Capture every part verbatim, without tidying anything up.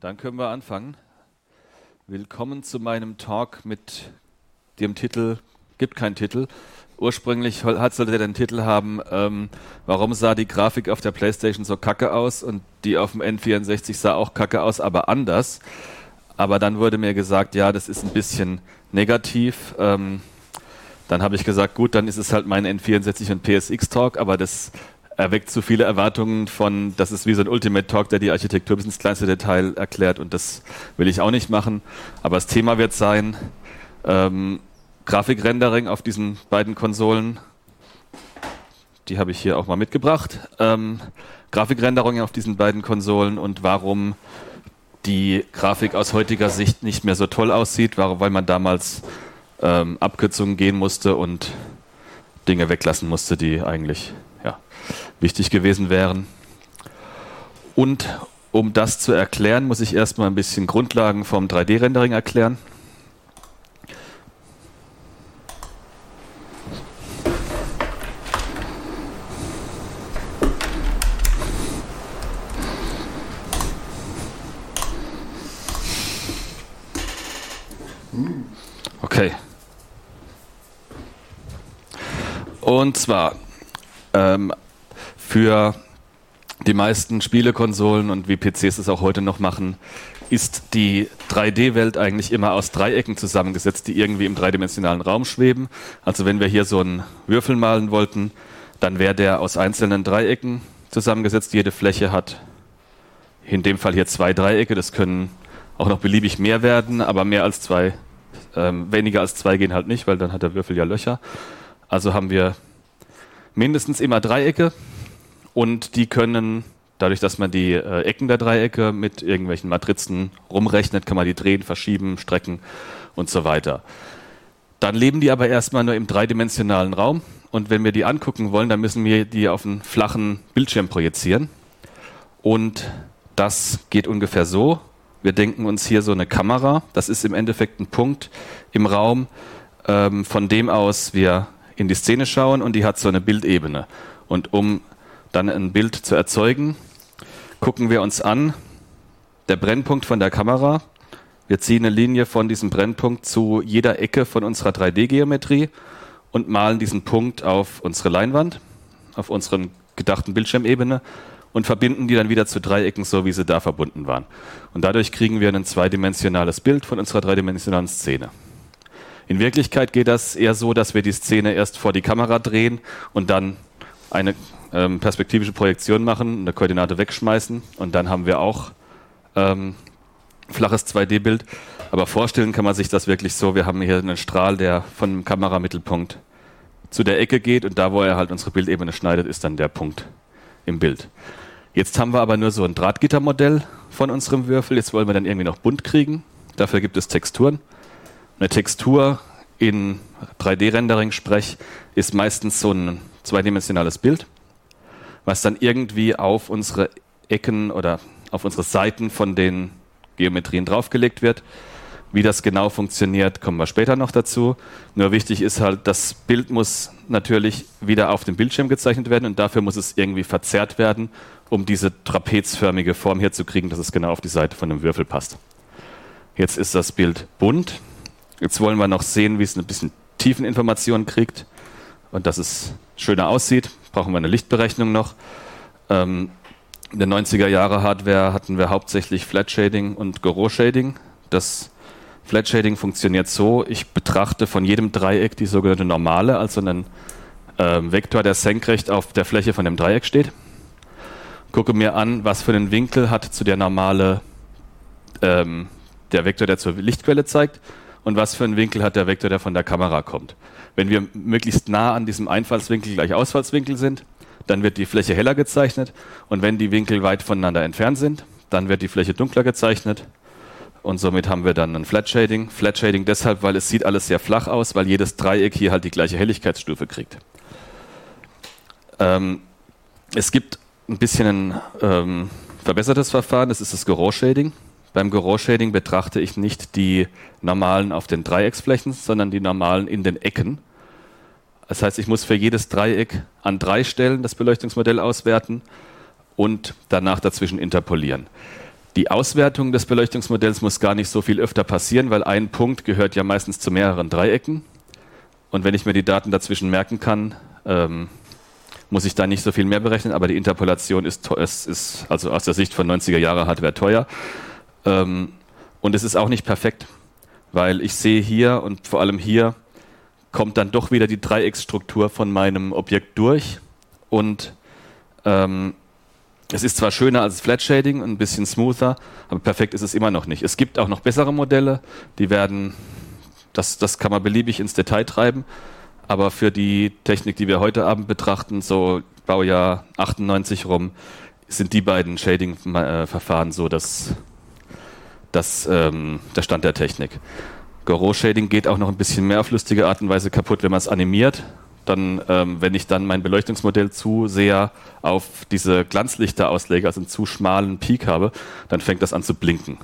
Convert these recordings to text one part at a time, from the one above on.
Dann können wir anfangen. Willkommen zu meinem Talk mit dem Titel, gibt keinen Titel. Ursprünglich hat, sollte der den Titel haben, ähm, warum sah die Grafik auf der PlayStation so kacke aus und die auf dem N vierundsechzig sah auch kacke aus, aber anders. Aber dann wurde mir gesagt, ja, das ist ein bisschen negativ. Ähm, dann habe ich gesagt, gut, dann ist es halt mein N vierundsechzig und P S X-Talk, aber das erweckt zu viele Erwartungen von, das ist wie so ein Ultimate-Talk, der die Architektur bis ins kleinste Detail erklärt und das will ich auch nicht machen. Aber das Thema wird sein, ähm, Grafikrendering auf diesen beiden Konsolen, die habe ich hier auch mal mitgebracht, ähm, Grafikrendering auf diesen beiden Konsolen und warum die Grafik aus heutiger Sicht nicht mehr so toll aussieht, weil man damals ähm, Abkürzungen gehen musste und Dinge weglassen musste, die eigentlich ja, wichtig gewesen wären. Und um das zu erklären, muss ich erstmal ein bisschen Grundlagen vom drei D-Rendering erklären. Okay. Und zwar ähm, für die meisten Spielekonsolen und wie P Cs es auch heute noch machen, ist die drei D-Welt eigentlich immer aus Dreiecken zusammengesetzt, die irgendwie im dreidimensionalen Raum schweben. Also wenn wir hier so einen Würfel malen wollten, dann wäre der aus einzelnen Dreiecken zusammengesetzt. Jede Fläche hat in dem Fall hier zwei Dreiecke. Das können auch noch beliebig mehr werden, aber mehr als zwei, ähm, weniger als zwei gehen halt nicht, weil dann hat der Würfel ja Löcher. Also haben wir mindestens immer Dreiecke und die können, dadurch, dass man die äh, Ecken der Dreiecke mit irgendwelchen Matrizen rumrechnet, kann man die drehen, verschieben, strecken und so weiter. Dann leben die aber erstmal nur im dreidimensionalen Raum und wenn wir die angucken wollen, dann müssen wir die auf einen flachen Bildschirm projizieren und das geht ungefähr so. Wir denken uns hier so eine Kamera, das ist im Endeffekt ein Punkt im Raum, ähm, von dem aus wir in die Szene schauen und die hat so eine Bildebene. Und um dann ein Bild zu erzeugen, gucken wir uns an, der Brennpunkt von der Kamera. Wir ziehen eine Linie von diesem Brennpunkt zu jeder Ecke von unserer drei D-Geometrie und malen diesen Punkt auf unsere Leinwand, auf unseren gedachten Bildschirmebene und verbinden die dann wieder zu Dreiecken, so wie sie da verbunden waren. Und dadurch kriegen wir ein zweidimensionales Bild von unserer dreidimensionalen Szene. In Wirklichkeit geht das eher so, dass wir die Szene erst vor die Kamera drehen und dann eine ähm, perspektivische Projektion machen, eine Koordinate wegschmeißen und dann haben wir auch ähm, flaches zwei D-Bild. Aber vorstellen kann man sich das wirklich so, wir haben hier einen Strahl, der von dem Kameramittelpunkt zu der Ecke geht und da, wo er halt unsere Bildebene schneidet, ist dann der Punkt im Bild. Jetzt haben wir aber nur so ein Drahtgittermodell von unserem Würfel, jetzt wollen wir dann irgendwie noch bunt kriegen, dafür gibt es Texturen. Eine Textur in drei D-Rendering-Sprech ist meistens so ein zweidimensionales Bild, was dann irgendwie auf unsere Ecken oder auf unsere Seiten von den Geometrien draufgelegt wird. Wie das genau funktioniert, kommen wir später noch dazu. Nur wichtig ist halt, das Bild muss natürlich wieder auf dem Bildschirm gezeichnet werden und dafür muss es irgendwie verzerrt werden, um diese trapezförmige Form hier zu kriegen, dass es genau auf die Seite von dem Würfel passt. Jetzt ist das Bild bunt. Jetzt wollen wir noch sehen, wie es ein bisschen Tiefeninformationen kriegt und dass es schöner aussieht. Brauchen wir eine Lichtberechnung noch. Ähm, in der neunziger Jahre Hardware hatten wir hauptsächlich Flat Shading und Gouraud Shading. Das Flat Shading funktioniert so, ich betrachte von jedem Dreieck die sogenannte Normale, also einen ähm, Vektor, der senkrecht auf der Fläche von dem Dreieck steht. Gucke mir an, was für einen Winkel hat zu der Normale ähm, der Vektor, der zur Lichtquelle zeigt. Und was für einen Winkel hat der Vektor, der von der Kamera kommt. Wenn wir möglichst nah an diesem Einfallswinkel gleich Ausfallswinkel sind, dann wird die Fläche heller gezeichnet und wenn die Winkel weit voneinander entfernt sind, dann wird die Fläche dunkler gezeichnet und somit haben wir dann ein Flat Shading. Flat Shading deshalb, weil es sieht alles sehr flach aus, weil jedes Dreieck hier halt die gleiche Helligkeitsstufe kriegt. Ähm, es gibt ein bisschen ein ähm, verbessertes Verfahren, das ist das Gouraud Shading. Beim Gouraud Shading betrachte ich nicht die Normalen auf den Dreiecksflächen, sondern die Normalen in den Ecken. Das heißt, ich muss für jedes Dreieck an drei Stellen das Beleuchtungsmodell auswerten und danach dazwischen interpolieren. Die Auswertung des Beleuchtungsmodells muss gar nicht so viel öfter passieren, weil ein Punkt gehört ja meistens zu mehreren Dreiecken. Und wenn ich mir die Daten dazwischen merken kann, ähm, muss ich da nicht so viel mehr berechnen, aber die Interpolation ist, ist, ist also aus der Sicht von neunziger Jahre Hardware teuer. Ähm, und es ist auch nicht perfekt, weil ich sehe hier und vor allem hier kommt dann doch wieder die Dreiecksstruktur von meinem Objekt durch und ähm, es ist zwar schöner als Flat Shading, ein bisschen smoother, aber perfekt ist es immer noch nicht. Es gibt auch noch bessere Modelle, die werden, das, das kann man beliebig ins Detail treiben, aber für die Technik, die wir heute Abend betrachten, so Baujahr achtundneunzig rum, sind die beiden Shading-Verfahren so dass, dass, ähm, der Stand der Technik. Gouraud Shading geht auch noch ein bisschen mehr auf lustige Art und Weise kaputt, wenn man es animiert. Dann, ähm, wenn ich dann mein Beleuchtungsmodell zu sehr auf diese Glanzlichter auslege, also einen zu schmalen Peak habe, dann fängt das an zu blinken.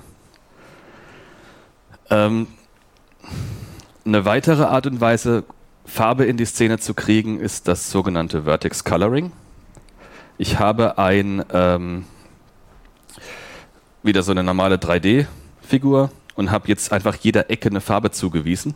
Ähm, eine weitere Art und Weise, Farbe in die Szene zu kriegen, ist das sogenannte Vertex Coloring. Ich habe ein, ähm, wieder so eine normale drei D-Figur und habe jetzt einfach jeder Ecke eine Farbe zugewiesen.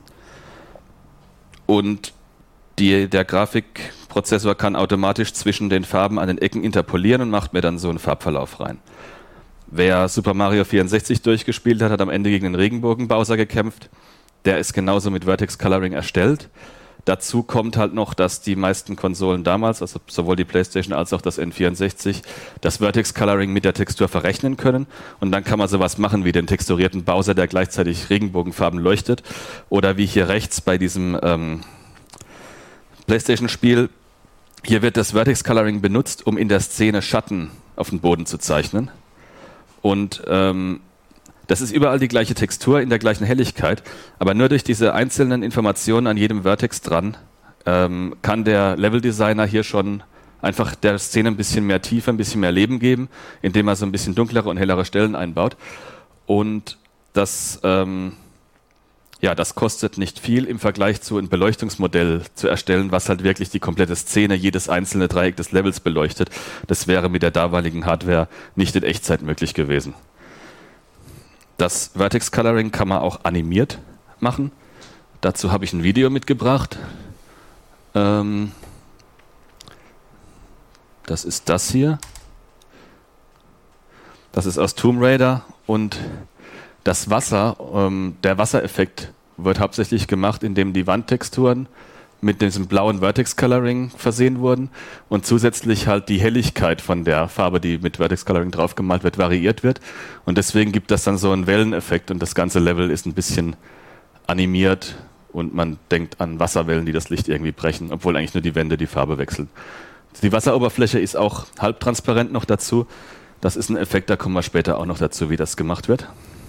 Und Die, der Grafikprozessor kann automatisch zwischen den Farben an den Ecken interpolieren und macht mir dann so einen Farbverlauf rein. Wer Super Mario vierundsechzig durchgespielt hat, hat am Ende gegen den Regenbogen-Bowser gekämpft. Der ist genauso mit Vertex Coloring erstellt. Dazu kommt halt noch, dass die meisten Konsolen damals, also sowohl die PlayStation als auch das N vierundsechzig, das Vertex Coloring mit der Textur verrechnen können. Und dann kann man sowas machen wie den texturierten Bowser, der gleichzeitig Regenbogenfarben leuchtet. Oder wie hier rechts bei diesem ähm, PlayStation-Spiel, hier wird das Vertex Coloring benutzt, um in der Szene Schatten auf den Boden zu zeichnen. Und ähm, das ist überall die gleiche Textur in der gleichen Helligkeit, aber nur durch diese einzelnen Informationen an jedem Vertex dran ähm, kann der Leveldesigner hier schon einfach der Szene ein bisschen mehr Tiefe, ein bisschen mehr Leben geben, indem er so ein bisschen dunklere und hellere Stellen einbaut. Und das ähm, Ja, das kostet nicht viel im Vergleich zu einem Beleuchtungsmodell zu erstellen, was halt wirklich die komplette Szene, jedes einzelne Dreieck des Levels beleuchtet. Das wäre mit der damaligen Hardware nicht in Echtzeit möglich gewesen. Das Vertex Coloring kann man auch animiert machen. Dazu habe ich ein Video mitgebracht. Ähm, das ist das hier. Das ist aus Tomb Raider und das Wasser, ähm, der Wassereffekt wird hauptsächlich gemacht, indem die Wandtexturen mit diesem blauen Vertex Coloring versehen wurden und zusätzlich halt die Helligkeit von der Farbe, die mit Vertex Coloring draufgemalt wird, variiert wird. Und deswegen gibt das dann so einen Welleneffekt und das ganze Level ist ein bisschen animiert und man denkt an Wasserwellen, die das Licht irgendwie brechen, obwohl eigentlich nur die Wände die Farbe wechseln. Die Wasseroberfläche ist auch halbtransparent noch dazu. Das ist ein Effekt, da kommen wir später auch noch dazu, wie das gemacht wird.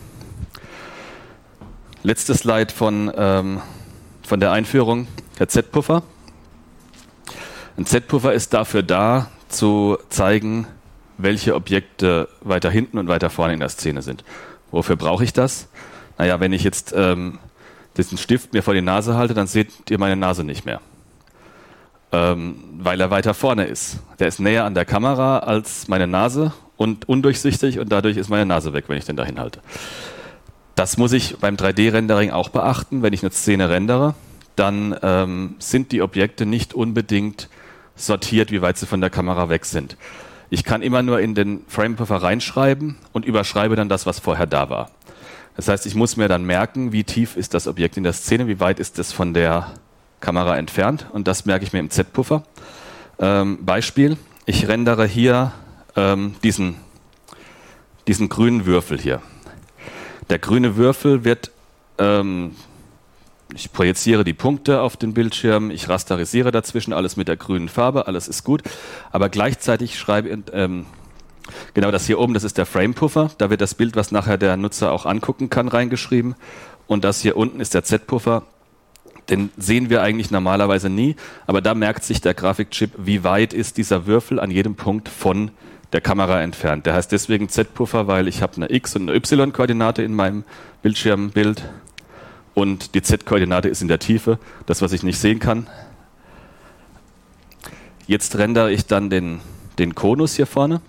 Letztes Slide von, ähm, von der Einführung, der Z-Puffer. Ein Z-Puffer ist dafür da, zu zeigen, welche Objekte weiter hinten und weiter vorne in der Szene sind. Wofür brauche ich das? Naja, wenn ich jetzt ähm, diesen Stift mir vor die Nase halte, dann seht ihr meine Nase nicht mehr. Ähm, weil er weiter vorne ist. Der ist näher an der Kamera als meine Nase und undurchsichtig und dadurch ist meine Nase weg, wenn ich den dahin halte. Das muss ich beim drei D-Rendering auch beachten. Wenn ich eine Szene rendere, dann ähm, sind die Objekte nicht unbedingt sortiert, wie weit sie von der Kamera weg sind. Ich kann immer nur in den Frame-Puffer reinschreiben und überschreibe dann das, was vorher da war. Das heißt, ich muss mir dann merken, wie tief ist das Objekt in der Szene, wie weit ist es von der Kamera entfernt und das merke ich mir im Z-Puffer. Ähm, Beispiel, ich rendere hier ähm, diesen, diesen grünen Würfel hier. Der grüne Würfel wird, ähm, ich projiziere die Punkte auf den Bildschirm, ich rasterisiere dazwischen alles mit der grünen Farbe, alles ist gut, aber gleichzeitig schreibe, ähm, genau das hier oben, das ist der Frame-Puffer, da wird das Bild, was nachher der Nutzer auch angucken kann, reingeschrieben und das hier unten ist der Z-Puffer, den sehen wir eigentlich normalerweise nie, aber da merkt sich der Grafikchip, wie weit ist dieser Würfel an jedem Punkt von der Kamera entfernt. Der heißt deswegen Z-Puffer, weil ich habe eine X- und eine Y-Koordinate in meinem Bildschirmbild und die Z-Koordinate ist in der Tiefe, das, was ich nicht sehen kann. Jetzt rendere ich dann den, den Konus hier vorne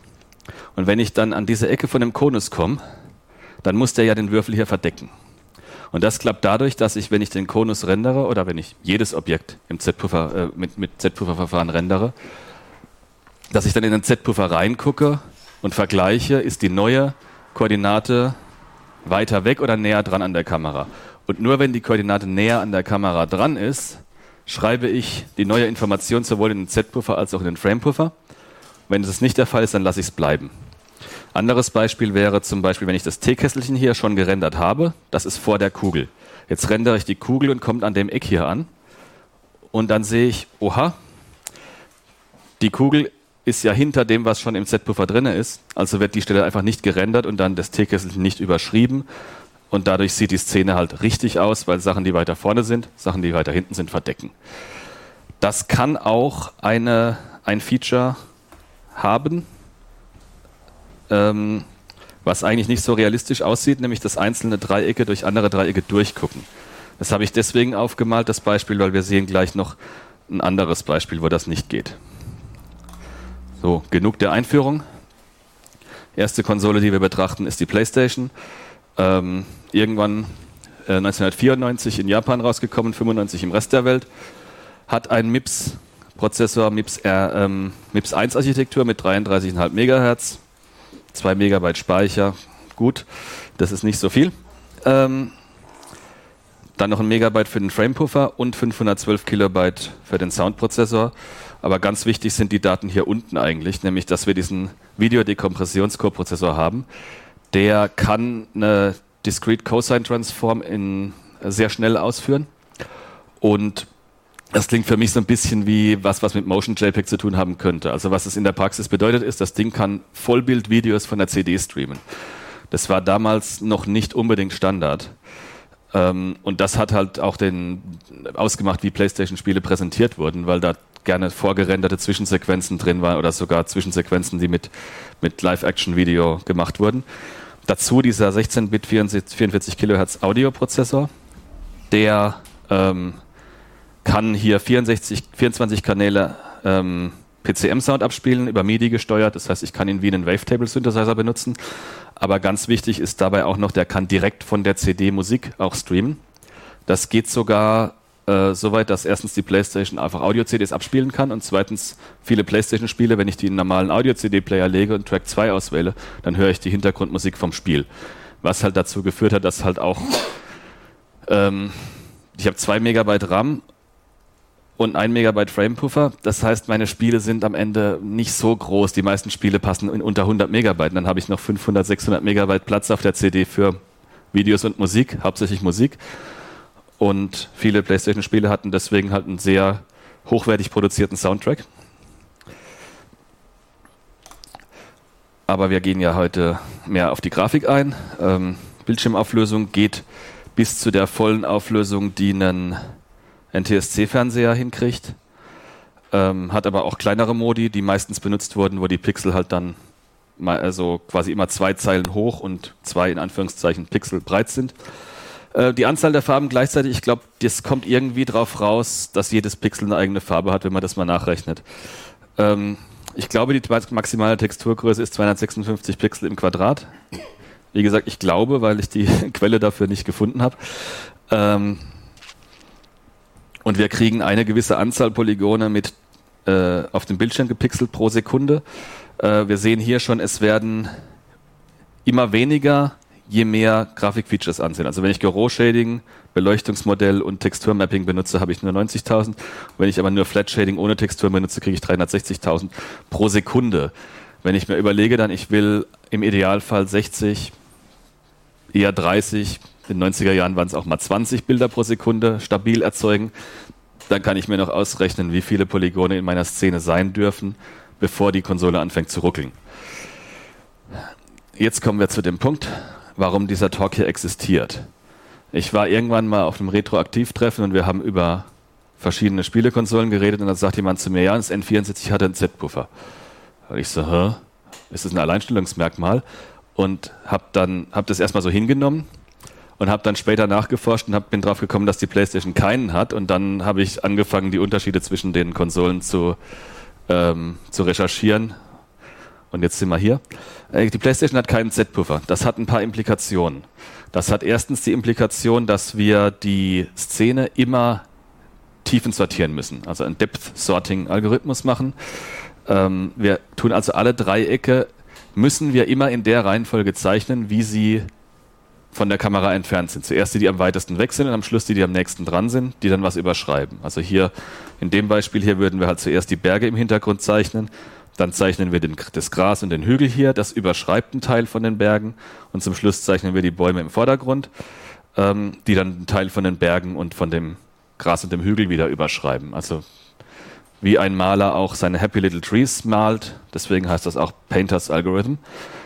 Und wenn ich dann an diese Ecke von dem Konus komme, dann muss der ja den Würfel hier verdecken. Und das klappt dadurch, dass ich, wenn ich den Konus rendere oder wenn ich jedes Objekt im Z-Puffer, äh, mit, mit Z-Puffer-Verfahren rendere, dass ich dann in den Z-Puffer reingucke und vergleiche, ist die neue Koordinate weiter weg oder näher dran an der Kamera. Und nur wenn die Koordinate näher an der Kamera dran ist, schreibe ich die neue Information sowohl in den Z-Puffer als auch in den Frame-Puffer. Wenn das nicht der Fall ist, dann lasse ich es bleiben. Anderes Beispiel wäre zum Beispiel, wenn ich das Teekesselchen hier schon gerendert habe, das ist vor der Kugel. Jetzt rendere ich die Kugel und kommt an dem Eck hier an. Und dann sehe ich, oha, die Kugel ist ja hinter dem, was schon im Z-Puffer drin ist. Also wird die Stelle einfach nicht gerendert und dann das Teekesselchen nicht überschrieben. Und dadurch sieht die Szene halt richtig aus, weil Sachen, die weiter vorne sind, Sachen, die weiter hinten sind, verdecken. Das kann auch eine, ein Feature haben, ähm, was eigentlich nicht so realistisch aussieht, nämlich dass einzelne Dreiecke durch andere Dreiecke durchgucken. Das habe ich deswegen aufgemalt, das Beispiel, weil wir sehen gleich noch ein anderes Beispiel, wo das nicht geht. So, genug der Einführung. Erste Konsole, die wir betrachten, ist die PlayStation. Ähm, irgendwann äh, neunzehnhundertvierundneunzig in Japan rausgekommen, fünfundneunzig im Rest der Welt. Hat einen M I P S-Prozessor, M I P S, äh, ähm, M I P S eins Architektur mit dreiunddreißig Komma fünf Megahertz, zwei Megabyte Speicher. Gut, das ist nicht so viel. Ähm, dann noch ein Megabyte für den Frame-Puffer und fünfhundertzwölf Kilobyte für den Soundprozessor. Aber ganz wichtig sind die Daten hier unten eigentlich, nämlich dass wir diesen Videodekompressions-Coprozessor haben. Der kann eine Discrete Cosine Transform in sehr schnell ausführen. Und das klingt für mich so ein bisschen wie was, was mit Motion JPEG zu tun haben könnte. Also was es in der Praxis bedeutet ist, das Ding kann Vollbildvideos von der C D streamen. Das war damals noch nicht unbedingt Standard. Und das hat halt auch den ausgemacht, wie PlayStation-Spiele präsentiert wurden, weil da gerne vorgerenderte Zwischensequenzen drin waren oder sogar Zwischensequenzen, die mit, mit Live-Action-Video gemacht wurden. Dazu dieser sechzehn Bit vierundvierzig Kilohertz Audioprozessor, der ähm, kann hier vierundsechzig, vierundzwanzig Kanäle ähm, P C M-Sound abspielen, über MIDI gesteuert. Das heißt, ich kann ihn wie einen Wavetable-Synthesizer benutzen. Aber ganz wichtig ist dabei auch noch, der kann direkt von der C D Musik auch streamen. Das geht sogar äh, so weit, dass erstens die PlayStation einfach Audio-C Ds abspielen kann und zweitens viele PlayStation-Spiele, wenn ich die in einen normalen Audio-C D-Player lege und Track zwei auswähle, dann höre ich die Hintergrundmusik vom Spiel. Was halt dazu geführt hat, dass halt auch ähm, ich habe zwei Megabyte RAM und ein Megabyte Frame-Puffer. Das heißt, meine Spiele sind am Ende nicht so groß. Die meisten Spiele passen in unter hundert Megabyte. Und dann habe ich noch fünfhundert, sechshundert Megabyte Platz auf der C D für Videos und Musik, hauptsächlich Musik. Und viele PlayStation-Spiele hatten deswegen halt einen sehr hochwertig produzierten Soundtrack. Aber wir gehen ja heute mehr auf die Grafik ein. Ähm, Bildschirmauflösung geht bis zu der vollen Auflösung, die einen N T S C-Fernseher hinkriegt. Ähm, hat aber auch kleinere Modi, die meistens benutzt wurden, wo die Pixel halt dann mal, also quasi immer zwei Zeilen hoch und zwei in Anführungszeichen Pixel breit sind. Äh, die Anzahl der Farben gleichzeitig, ich glaube, das kommt irgendwie drauf raus, dass jedes Pixel eine eigene Farbe hat, wenn man das mal nachrechnet. Ähm, ich glaube, die maximale Texturgröße ist zweihundertsechsundfünfzig Pixel im Quadrat. Wie gesagt, ich glaube, weil ich die Quelle dafür nicht gefunden habe. Ähm, und wir kriegen eine gewisse Anzahl Polygone mit äh, auf dem Bildschirm gepixelt pro Sekunde. Äh, wir sehen hier schon, es werden immer weniger, je mehr Grafikfeatures ansehen. Also wenn ich Garo-Shading, Beleuchtungsmodell und Texturmapping benutze, habe ich nur neunzigtausend. Wenn ich aber nur Flat-Shading ohne Textur benutze, kriege ich dreihundertsechzigtausend pro Sekunde. Wenn ich mir überlege, dann ich will im Idealfall sechzig, eher dreißig, in den neunziger Jahren waren es auch mal zwanzig Bilder pro Sekunde stabil erzeugen, dann kann ich mir noch ausrechnen, wie viele Polygone in meiner Szene sein dürfen, bevor die Konsole anfängt zu ruckeln. Jetzt kommen wir zu dem Punkt, warum dieser Talk hier existiert. Ich war irgendwann mal auf einem Retroaktiv-Treffen und wir haben über verschiedene Spielekonsolen geredet und dann sagt jemand zu mir, ja, das N vierundsiebzig hat einen Z-Puffer. Und ich so, hä? Ist das ein Alleinstellungsmerkmal? Und habe dann hab das erstmal so hingenommen und habe dann später nachgeforscht und hab, bin drauf gekommen, dass die PlayStation keinen hat. Und dann habe ich angefangen, die Unterschiede zwischen den Konsolen zu, ähm, zu recherchieren. Und jetzt sind wir hier. Äh, die PlayStation hat keinen Z-Puffer. Das hat ein paar Implikationen. Das hat erstens die Implikation, dass wir die Szene immer Tiefen sortieren müssen. Also einen Depth-Sorting-Algorithmus machen. Ähm, wir tun also alle Dreiecke, müssen wir immer in der Reihenfolge zeichnen, wie sie von der Kamera entfernt sind. Zuerst die, die am weitesten weg sind und am Schluss die, die am nächsten dran sind, die dann was überschreiben. Also hier, in dem Beispiel hier würden wir halt zuerst die Berge im Hintergrund zeichnen, dann zeichnen wir den, das Gras und den Hügel hier, das überschreibt einen Teil von den Bergen und zum Schluss zeichnen wir die Bäume im Vordergrund, ähm, die dann einen Teil von den Bergen und von dem Gras und dem Hügel wieder überschreiben. Also wie ein Maler auch seine Happy Little Trees malt, deswegen heißt das auch Painter's Algorithm.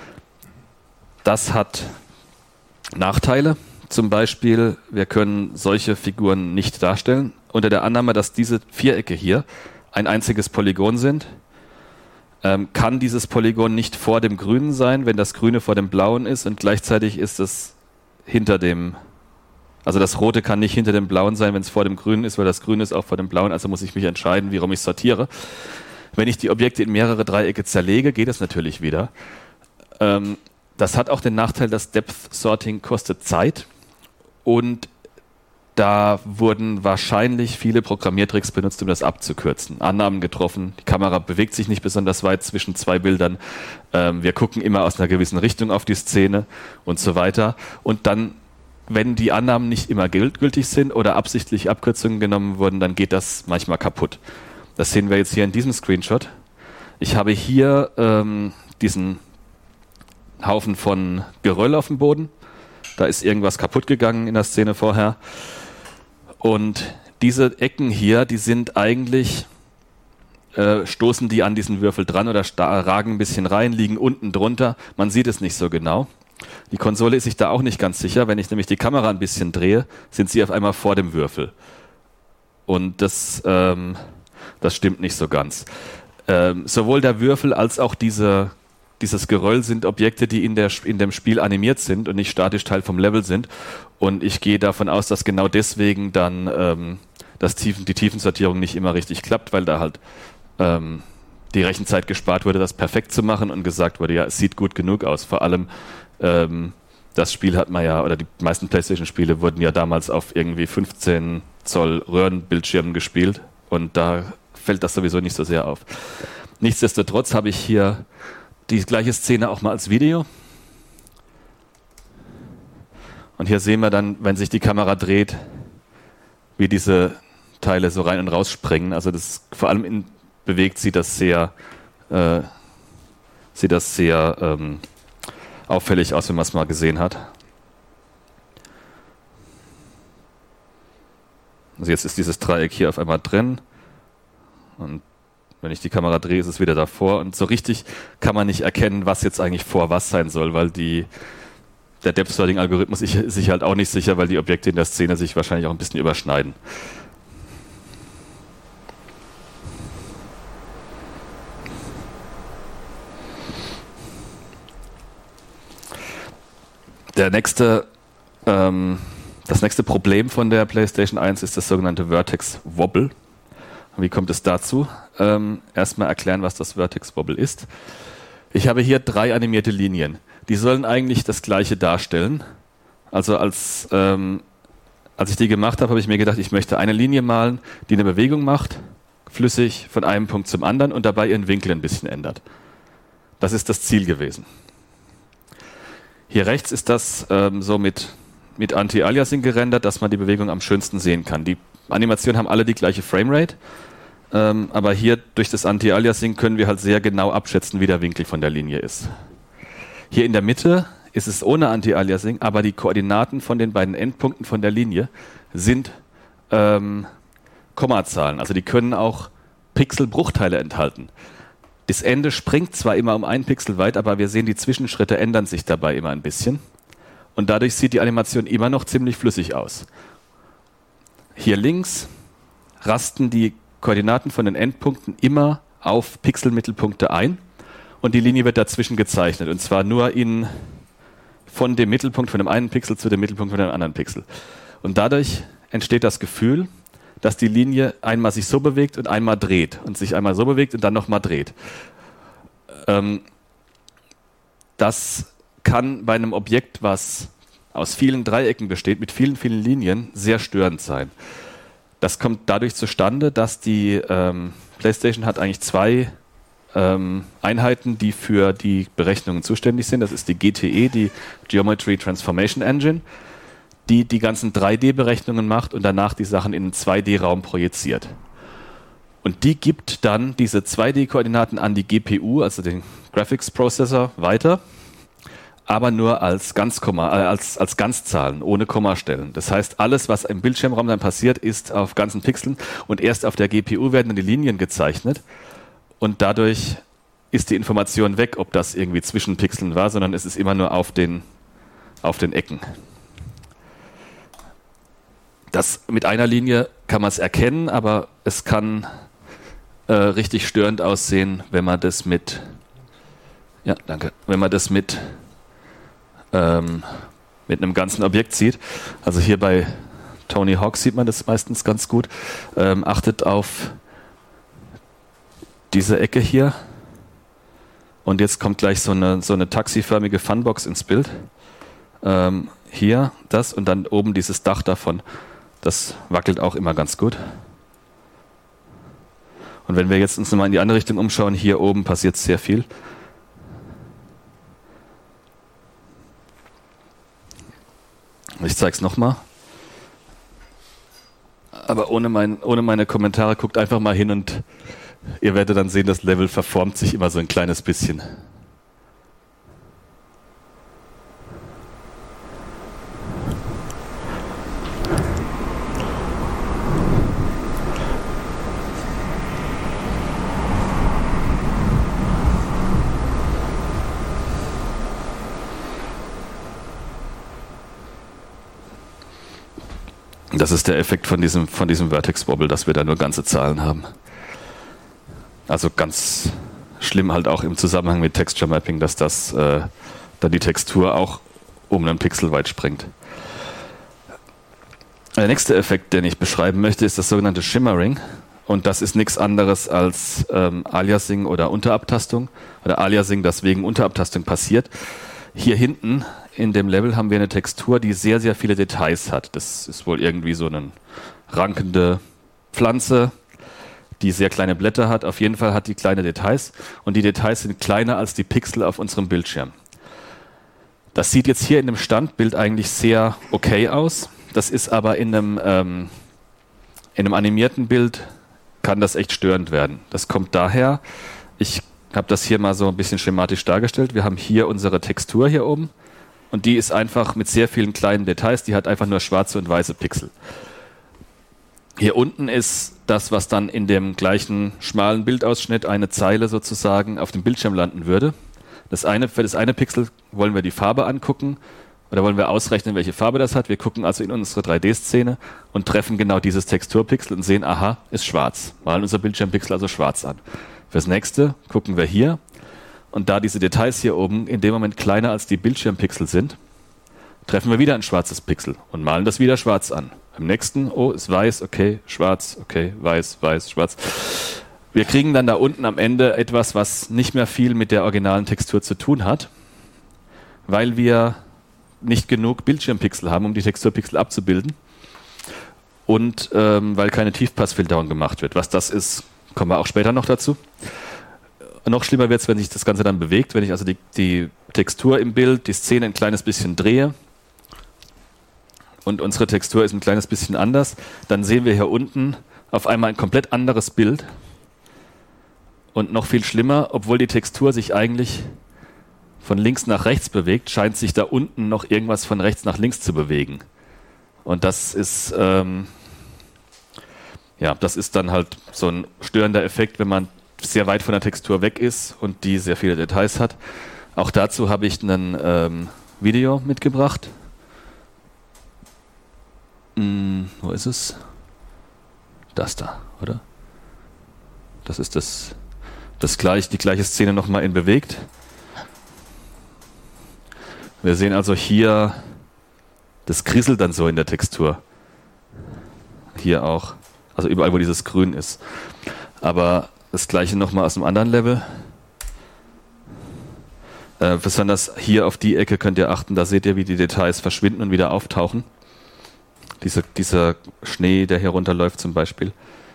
Das hat Nachteile, zum Beispiel, wir können solche Figuren nicht darstellen, unter der Annahme, dass diese Vierecke hier ein einziges Polygon sind, ähm, kann dieses Polygon nicht vor dem Grünen sein, wenn das Grüne vor dem Blauen ist und gleichzeitig ist es hinter dem, also das Rote kann nicht hinter dem Blauen sein, wenn es vor dem Grünen ist, weil das Grüne ist auch vor dem Blauen, also muss ich mich entscheiden, warum ich sortiere. Wenn ich die Objekte in mehrere Dreiecke zerlege, geht es natürlich wieder. Ähm, Das hat auch den Nachteil, dass Depth Sorting kostet Zeit und da wurden wahrscheinlich viele Programmiertricks benutzt, um das abzukürzen. Annahmen getroffen, die Kamera bewegt sich nicht besonders weit zwischen zwei Bildern, ähm, wir gucken immer aus einer gewissen Richtung auf die Szene und so weiter. Und dann, wenn die Annahmen nicht immer gültig sind oder absichtlich Abkürzungen genommen wurden, dann geht das manchmal kaputt. Das sehen wir jetzt hier in diesem Screenshot. Ich habe hier ähm, diesen Haufen von Geröll auf dem Boden. Da ist irgendwas kaputt gegangen in der Szene vorher. Und diese Ecken hier, die sind eigentlich, äh, stoßen die an diesen Würfel dran oder ragen ein bisschen rein, liegen unten drunter. Man sieht es nicht so genau. Die Konsole ist sich da auch nicht ganz sicher. Wenn ich nämlich die Kamera ein bisschen drehe, sind sie auf einmal vor dem Würfel. Und das, ähm, das stimmt nicht so ganz. Ähm, sowohl der Würfel als auch diese Dieses Geröll sind Objekte, die in, der, in dem Spiel animiert sind und nicht statisch Teil vom Level sind. Und ich gehe davon aus, dass genau deswegen dann ähm, das Tiefen, die Tiefensortierung nicht immer richtig klappt, weil da halt ähm, die Rechenzeit gespart wurde, das perfekt zu machen und gesagt wurde, ja, es sieht gut genug aus. Vor allem ähm, das Spiel hat man ja, oder die meisten PlayStation-Spiele wurden ja damals auf irgendwie fünfzehn Zoll Röhrenbildschirmen gespielt und da fällt das sowieso nicht so sehr auf. Nichtsdestotrotz habe ich hier die gleiche Szene auch mal als Video. Und hier sehen wir dann, wenn sich die Kamera dreht, wie diese Teile so rein und raus springen. Also das vor allem in, bewegt sieht das sehr, äh, sieht das sehr ähm, auffällig aus, wenn man es mal gesehen hat. Also jetzt ist dieses Dreieck hier auf einmal drin und wenn ich die Kamera drehe, ist es wieder davor. Und so richtig kann man nicht erkennen, was jetzt eigentlich vor was sein soll, weil die, der Depth-Sorting-Algorithmus ist sich halt auch nicht sicher, weil die Objekte in der Szene sich wahrscheinlich auch ein bisschen überschneiden. Der nächste, ähm, das nächste Problem von der PlayStation eins ist das sogenannte Vertex Wobble. Wie kommt es dazu? Ähm, erstmal erklären, was das Vertex Wobble ist. Ich habe hier drei animierte Linien. Die sollen eigentlich das Gleiche darstellen. Also als, ähm, als ich die gemacht habe, habe ich mir gedacht, ich möchte eine Linie malen, die eine Bewegung macht, flüssig von einem Punkt zum anderen und dabei ihren Winkel ein bisschen ändert. Das ist das Ziel gewesen. Hier rechts ist das ähm, so mit, mit Anti-Aliasing gerendert, dass man die Bewegung am schönsten sehen kann. Die Animationen haben alle die gleiche Framerate, ähm, aber hier durch das Anti-Aliasing können wir halt sehr genau abschätzen, wie der Winkel von der Linie ist. Hier in der Mitte ist es ohne Anti-Aliasing, aber die Koordinaten von den beiden Endpunkten von der Linie sind ähm, Kommazahlen, also die können auch Pixelbruchteile enthalten. Das Ende springt zwar immer um einen Pixel weit, aber wir sehen, die Zwischenschritte ändern sich dabei immer ein bisschen und dadurch sieht die Animation immer noch ziemlich flüssig aus. Hier links rasten die Koordinaten von den Endpunkten immer auf Pixelmittelpunkte ein und die Linie wird dazwischen gezeichnet und zwar nur in, von dem Mittelpunkt von dem einen Pixel zu dem Mittelpunkt von dem anderen Pixel. Und dadurch entsteht das Gefühl, dass die Linie einmal sich so bewegt und einmal dreht und sich einmal so bewegt und dann nochmal dreht. Ähm, das kann bei einem Objekt, was aus vielen Dreiecken besteht, mit vielen, vielen Linien, sehr störend sein. Das kommt dadurch zustande, dass die ähm, PlayStation hat eigentlich zwei ähm, Einheiten, die für die Berechnungen zuständig sind. Das ist die G T E, die Geometry Transformation Engine, die die ganzen drei D-Berechnungen macht und danach die Sachen in einen zwei D-Raum projiziert. Und die gibt dann diese zwei D-Koordinaten an die G P U, also den Graphics Processor, weiter, aber nur als, Ganzkomma, äh, als, als Ganzzahlen, ohne Kommastellen. Das heißt, alles, was im Bildschirmraum dann passiert, ist auf ganzen Pixeln und erst auf der G P U werden dann die Linien gezeichnet und dadurch ist die Information weg, ob das irgendwie zwischen Pixeln war, sondern es ist immer nur auf den, auf den Ecken. Das mit einer Linie kann man es erkennen, aber es kann äh, richtig störend aussehen, wenn man das mit, ja, danke, wenn man das mit, ähm, mit einem ganzen Objekt sieht. Also hier bei Tony Hawk sieht man das meistens ganz gut. Ähm, achtet auf diese Ecke hier. Und jetzt kommt gleich so eine, so eine taxiförmige Funbox ins Bild. Ähm, hier das und dann oben dieses Dach davon. Das wackelt auch immer ganz gut. Und wenn wir jetzt uns nochmal in die andere Richtung umschauen, hier oben passiert sehr viel. Ich zeige es nochmal. Aber ohne, mein, ohne meine Kommentare, guckt einfach mal hin und ihr werdet dann sehen, das Level verformt sich immer so ein kleines bisschen. Das ist der Effekt von diesem, von diesem Vertex Wobble, dass wir da nur ganze Zahlen haben. Also ganz schlimm halt auch im Zusammenhang mit Texture Mapping, dass das äh, dann die Textur auch um einen Pixel weit springt. Der nächste Effekt, den ich beschreiben möchte, ist das sogenannte Shimmering. Und das ist nichts anderes als ähm, Aliasing oder Unterabtastung. Oder Aliasing, das wegen Unterabtastung passiert. Hier hinten in dem Level haben wir eine Textur, die sehr, sehr viele Details hat. Das ist wohl irgendwie so eine rankende Pflanze, die sehr kleine Blätter hat. Auf jeden Fall hat die kleine Details. Und die Details sind kleiner als die Pixel auf unserem Bildschirm. Das sieht jetzt hier in dem Standbild eigentlich sehr okay aus. Das ist aber in einem, ähm, in einem animierten Bild kann das echt störend werden. Das kommt daher, ich habe das hier mal so ein bisschen schematisch dargestellt. Wir haben hier unsere Textur hier oben. Und die ist einfach mit sehr vielen kleinen Details, die hat einfach nur schwarze und weiße Pixel. Hier unten ist das, was dann in dem gleichen schmalen Bildausschnitt eine Zeile sozusagen auf dem Bildschirm landen würde. Das eine, für das eine Pixel wollen wir die Farbe angucken oder wollen wir ausrechnen, welche Farbe das hat. Wir gucken also in unsere drei D-Szene und treffen genau dieses Texturpixel und sehen, aha, ist schwarz. Malen unser Bildschirmpixel also schwarz an. Fürs nächste gucken wir hier. Und da diese Details hier oben in dem Moment kleiner als die Bildschirmpixel sind, treffen wir wieder ein schwarzes Pixel und malen das wieder schwarz an. Beim nächsten, oh, ist weiß, okay, schwarz, okay, weiß, weiß, schwarz. Wir kriegen dann da unten am Ende etwas, was nicht mehr viel mit der originalen Textur zu tun hat, weil wir nicht genug Bildschirmpixel haben, um die Texturpixel abzubilden und ähm, weil keine Tiefpassfilterung gemacht wird. Was das ist, kommen wir auch später noch dazu. Noch schlimmer wird es, wenn sich das Ganze dann bewegt, wenn ich also die, die Textur im Bild, die Szene ein kleines bisschen drehe und unsere Textur ist ein kleines bisschen anders, dann sehen wir hier unten auf einmal ein komplett anderes Bild und noch viel schlimmer, obwohl die Textur sich eigentlich von links nach rechts bewegt, scheint sich da unten noch irgendwas von rechts nach links zu bewegen. Und das ist, ähm, ja, das ist dann halt so ein störender Effekt, wenn man sehr weit von der Textur weg ist und die sehr viele Details hat. Auch dazu habe ich ein ähm, Video mitgebracht. Hm, wo ist es? Das da, oder? Das ist das, das gleich, die gleiche Szene nochmal in bewegt. Wir sehen also hier, das kriselt dann so in der Textur. Hier auch. Also überall, wo dieses Grün ist. Aber das gleiche nochmal aus einem anderen Level. Äh, besonders hier auf die Ecke könnt ihr achten, da seht ihr, wie die Details verschwinden und wieder auftauchen. Diese, dieser Schnee, der hier runterläuft zum Beispiel.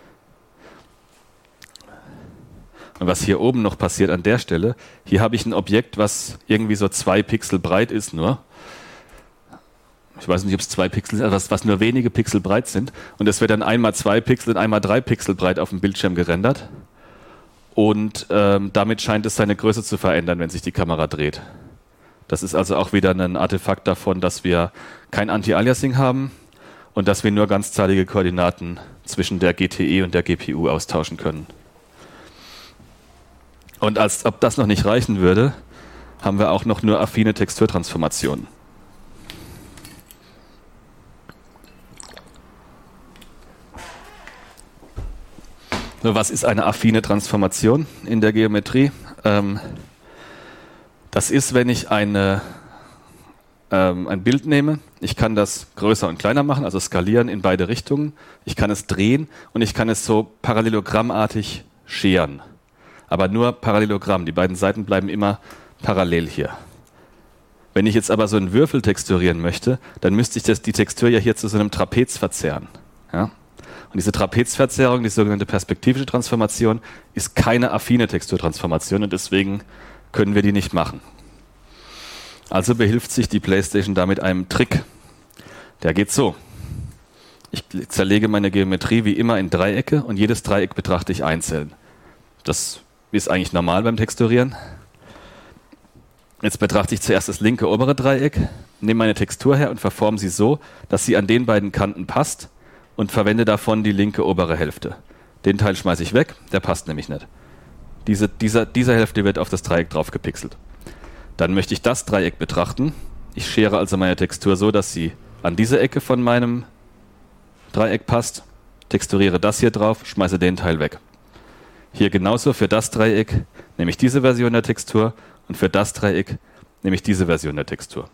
Und was hier oben noch passiert an der Stelle, hier habe ich ein Objekt, was irgendwie so zwei Pixel breit ist nur. Ich weiß nicht, ob es zwei Pixel sind, was, was nur wenige Pixel breit sind. Und es wird dann einmal zwei Pixel und einmal drei Pixel breit auf dem Bildschirm gerendert. Und ähm, damit scheint es seine Größe zu verändern, wenn sich die Kamera dreht. Das ist also auch wieder ein Artefakt davon, dass wir kein Anti-Aliasing haben und dass wir nur ganzzahlige Koordinaten zwischen der G T E und der G P U austauschen können. Und als ob das noch nicht reichen würde, haben wir auch noch nur affine Texturtransformationen. So, was ist eine affine Transformation in der Geometrie? Ähm, das ist, wenn ich eine, ähm, ein Bild nehme, ich kann das größer und kleiner machen, also skalieren in beide Richtungen, ich kann es drehen und ich kann es so parallelogrammartig scheren. Aber nur Parallelogramm, die beiden Seiten bleiben immer parallel hier. Wenn ich jetzt aber so einen Würfel texturieren möchte, dann müsste ich das, die Textur ja hier zu so einem Trapez verzerren. Ja? Und diese Trapezverzerrung, die sogenannte perspektivische Transformation, ist keine affine Texturtransformation und deswegen können wir die nicht machen. Also behilft sich die PlayStation da mit einem Trick. Der geht so. Ich zerlege meine Geometrie wie immer in Dreiecke und jedes Dreieck betrachte ich einzeln. Das ist eigentlich normal beim Texturieren. Jetzt betrachte ich zuerst das linke obere Dreieck, nehme meine Textur her und verforme sie so, dass sie an den beiden Kanten passt und verwende davon die linke obere Hälfte. Den Teil schmeiße ich weg, der passt nämlich nicht. Diese, dieser, diese Hälfte wird auf das Dreieck drauf gepixelt. Dann möchte ich das Dreieck betrachten. Ich schere also meine Textur so, dass sie an diese Ecke von meinem Dreieck passt, texturiere das hier drauf, schmeiße den Teil weg. Hier genauso für das Dreieck nehme ich diese Version der Textur und für das Dreieck nehme ich diese Version der Textur.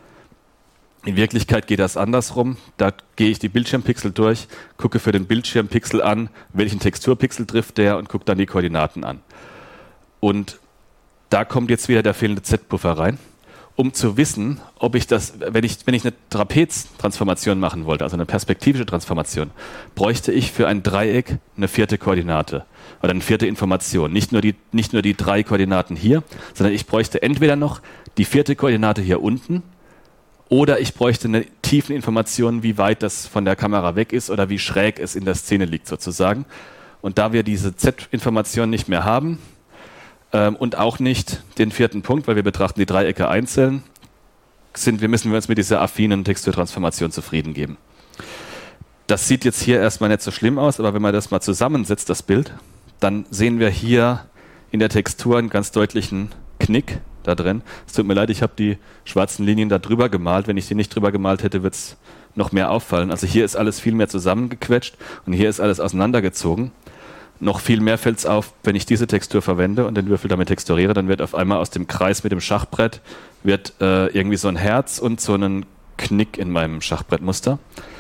In Wirklichkeit geht das andersrum. Da gehe ich die Bildschirmpixel durch, gucke für den Bildschirmpixel an, welchen Texturpixel trifft der und gucke dann die Koordinaten an. Und da kommt jetzt wieder der fehlende Z-Puffer rein, um zu wissen, ob ich das, wenn ich, wenn ich eine Trapez-Transformation machen wollte, also eine perspektivische Transformation, bräuchte ich für ein Dreieck eine vierte Koordinate oder eine vierte Information. Nicht nur die, nicht nur die drei Koordinaten hier, sondern ich bräuchte entweder noch die vierte Koordinate hier unten, oder ich bräuchte eine tiefen Information, wie weit das von der Kamera weg ist oder wie schräg es in der Szene liegt sozusagen. Und da wir diese Z-Information nicht mehr haben ähm, und auch nicht den vierten Punkt, weil wir betrachten die Dreiecke einzeln, sind, wir müssen wir uns mit dieser affinen Texturtransformation zufrieden geben. Das sieht jetzt hier erstmal nicht so schlimm aus, aber wenn man das mal zusammensetzt, das Bild, dann sehen wir hier in der Textur einen ganz deutlichen Knick da drin. Es tut mir leid, ich habe die schwarzen Linien da drüber gemalt. Wenn ich die nicht drüber gemalt hätte, wird es noch mehr auffallen. Also hier ist alles viel mehr zusammengequetscht und hier ist alles auseinandergezogen. Noch viel mehr fällt es auf, wenn ich diese Textur verwende und den Würfel damit texturiere, dann wird auf einmal aus dem Kreis mit dem Schachbrett wird äh, irgendwie so ein Herz und so ein Knick in meinem Schachbrettmuster.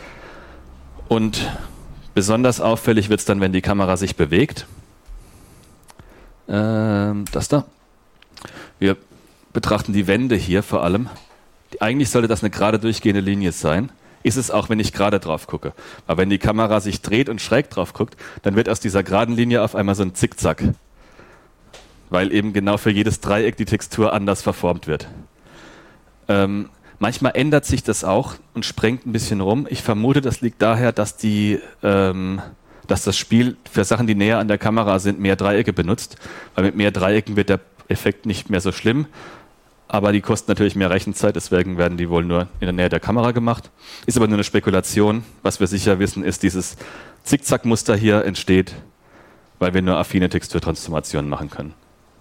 Und besonders auffällig wird es dann, wenn die Kamera sich bewegt. Ähm, das da. Wir betrachten die Wände hier vor allem. Eigentlich sollte das eine gerade durchgehende Linie sein. Ist es auch, wenn ich gerade drauf gucke. Aber wenn die Kamera sich dreht und schräg drauf guckt, dann wird aus dieser geraden Linie auf einmal so ein Zickzack. Weil eben genau für jedes Dreieck die Textur anders verformt wird. Ähm, manchmal ändert sich das auch und sprengt ein bisschen rum. Ich vermute, das liegt daher, dass, die, ähm, dass das Spiel für Sachen, die näher an der Kamera sind, mehr Dreiecke benutzt. Weil mit mehr Dreiecken wird der Effekt nicht mehr so schlimm, aber die kosten natürlich mehr Rechenzeit, deswegen werden die wohl nur in der Nähe der Kamera gemacht. Ist aber nur eine Spekulation. Was wir sicher wissen, ist, dieses Zickzackmuster hier entsteht, weil wir nur affine Texturtransformationen machen können.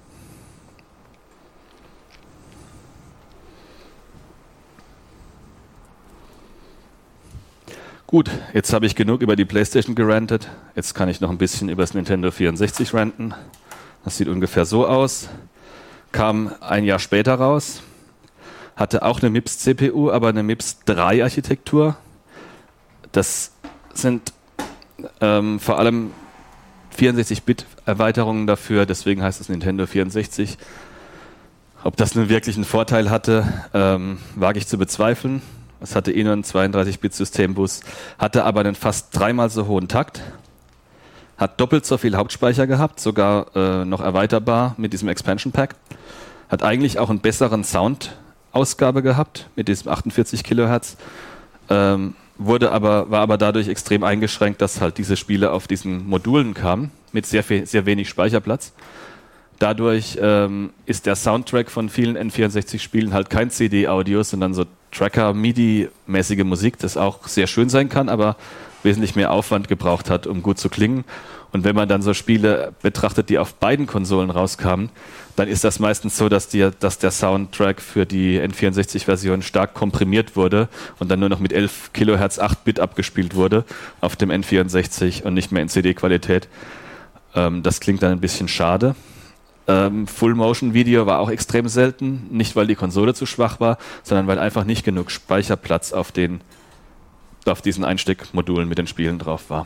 Gut, jetzt habe ich genug über die PlayStation gerantet. Jetzt kann ich noch ein bisschen über das Nintendo vierundsechzig ranten. Das sieht ungefähr so aus. Kam ein Jahr später raus, hatte auch eine M I P S-C P U, aber eine M I P S drei Architektur. Das sind ähm, vor allem vierundsechzig Bit Erweiterungen dafür, deswegen heißt es Nintendo vierundsechzig. Ob das nun wirklich einen Vorteil hatte, ähm, wage ich zu bezweifeln. Es hatte eh nur einen zweiunddreißig Bit Systembus, hatte aber einen fast dreimal so hohen Takt, hat doppelt so viel Hauptspeicher gehabt, sogar äh, noch erweiterbar mit diesem Expansion Pack, hat eigentlich auch einen besseren Soundausgabe gehabt mit diesem achtundvierzig Kilohertz, ähm, wurde aber, war aber dadurch extrem eingeschränkt, dass halt diese Spiele auf diesen Modulen kamen, mit sehr, viel, sehr wenig Speicherplatz. Dadurch ähm, ist der Soundtrack von vielen N vierundsechzig-Spielen halt kein C D-Audio, sondern so Tracker-MIDI-mäßige Musik, das auch sehr schön sein kann, aber wesentlich mehr Aufwand gebraucht hat, um gut zu klingen. Und wenn man dann so Spiele betrachtet, die auf beiden Konsolen rauskamen, dann ist das meistens so, dass, die, dass der Soundtrack für die N vierundsechzig-Version stark komprimiert wurde und dann nur noch mit elf Kilohertz acht Bit abgespielt wurde auf dem N vierundsechzig und nicht mehr in C D-Qualität. Ähm, das klingt dann ein bisschen schade. Ähm, Full-Motion-Video war auch extrem selten, nicht weil die Konsole zu schwach war, sondern weil einfach nicht genug Speicherplatz auf, den, auf diesen Einsteckmodulen mit den Spielen drauf war.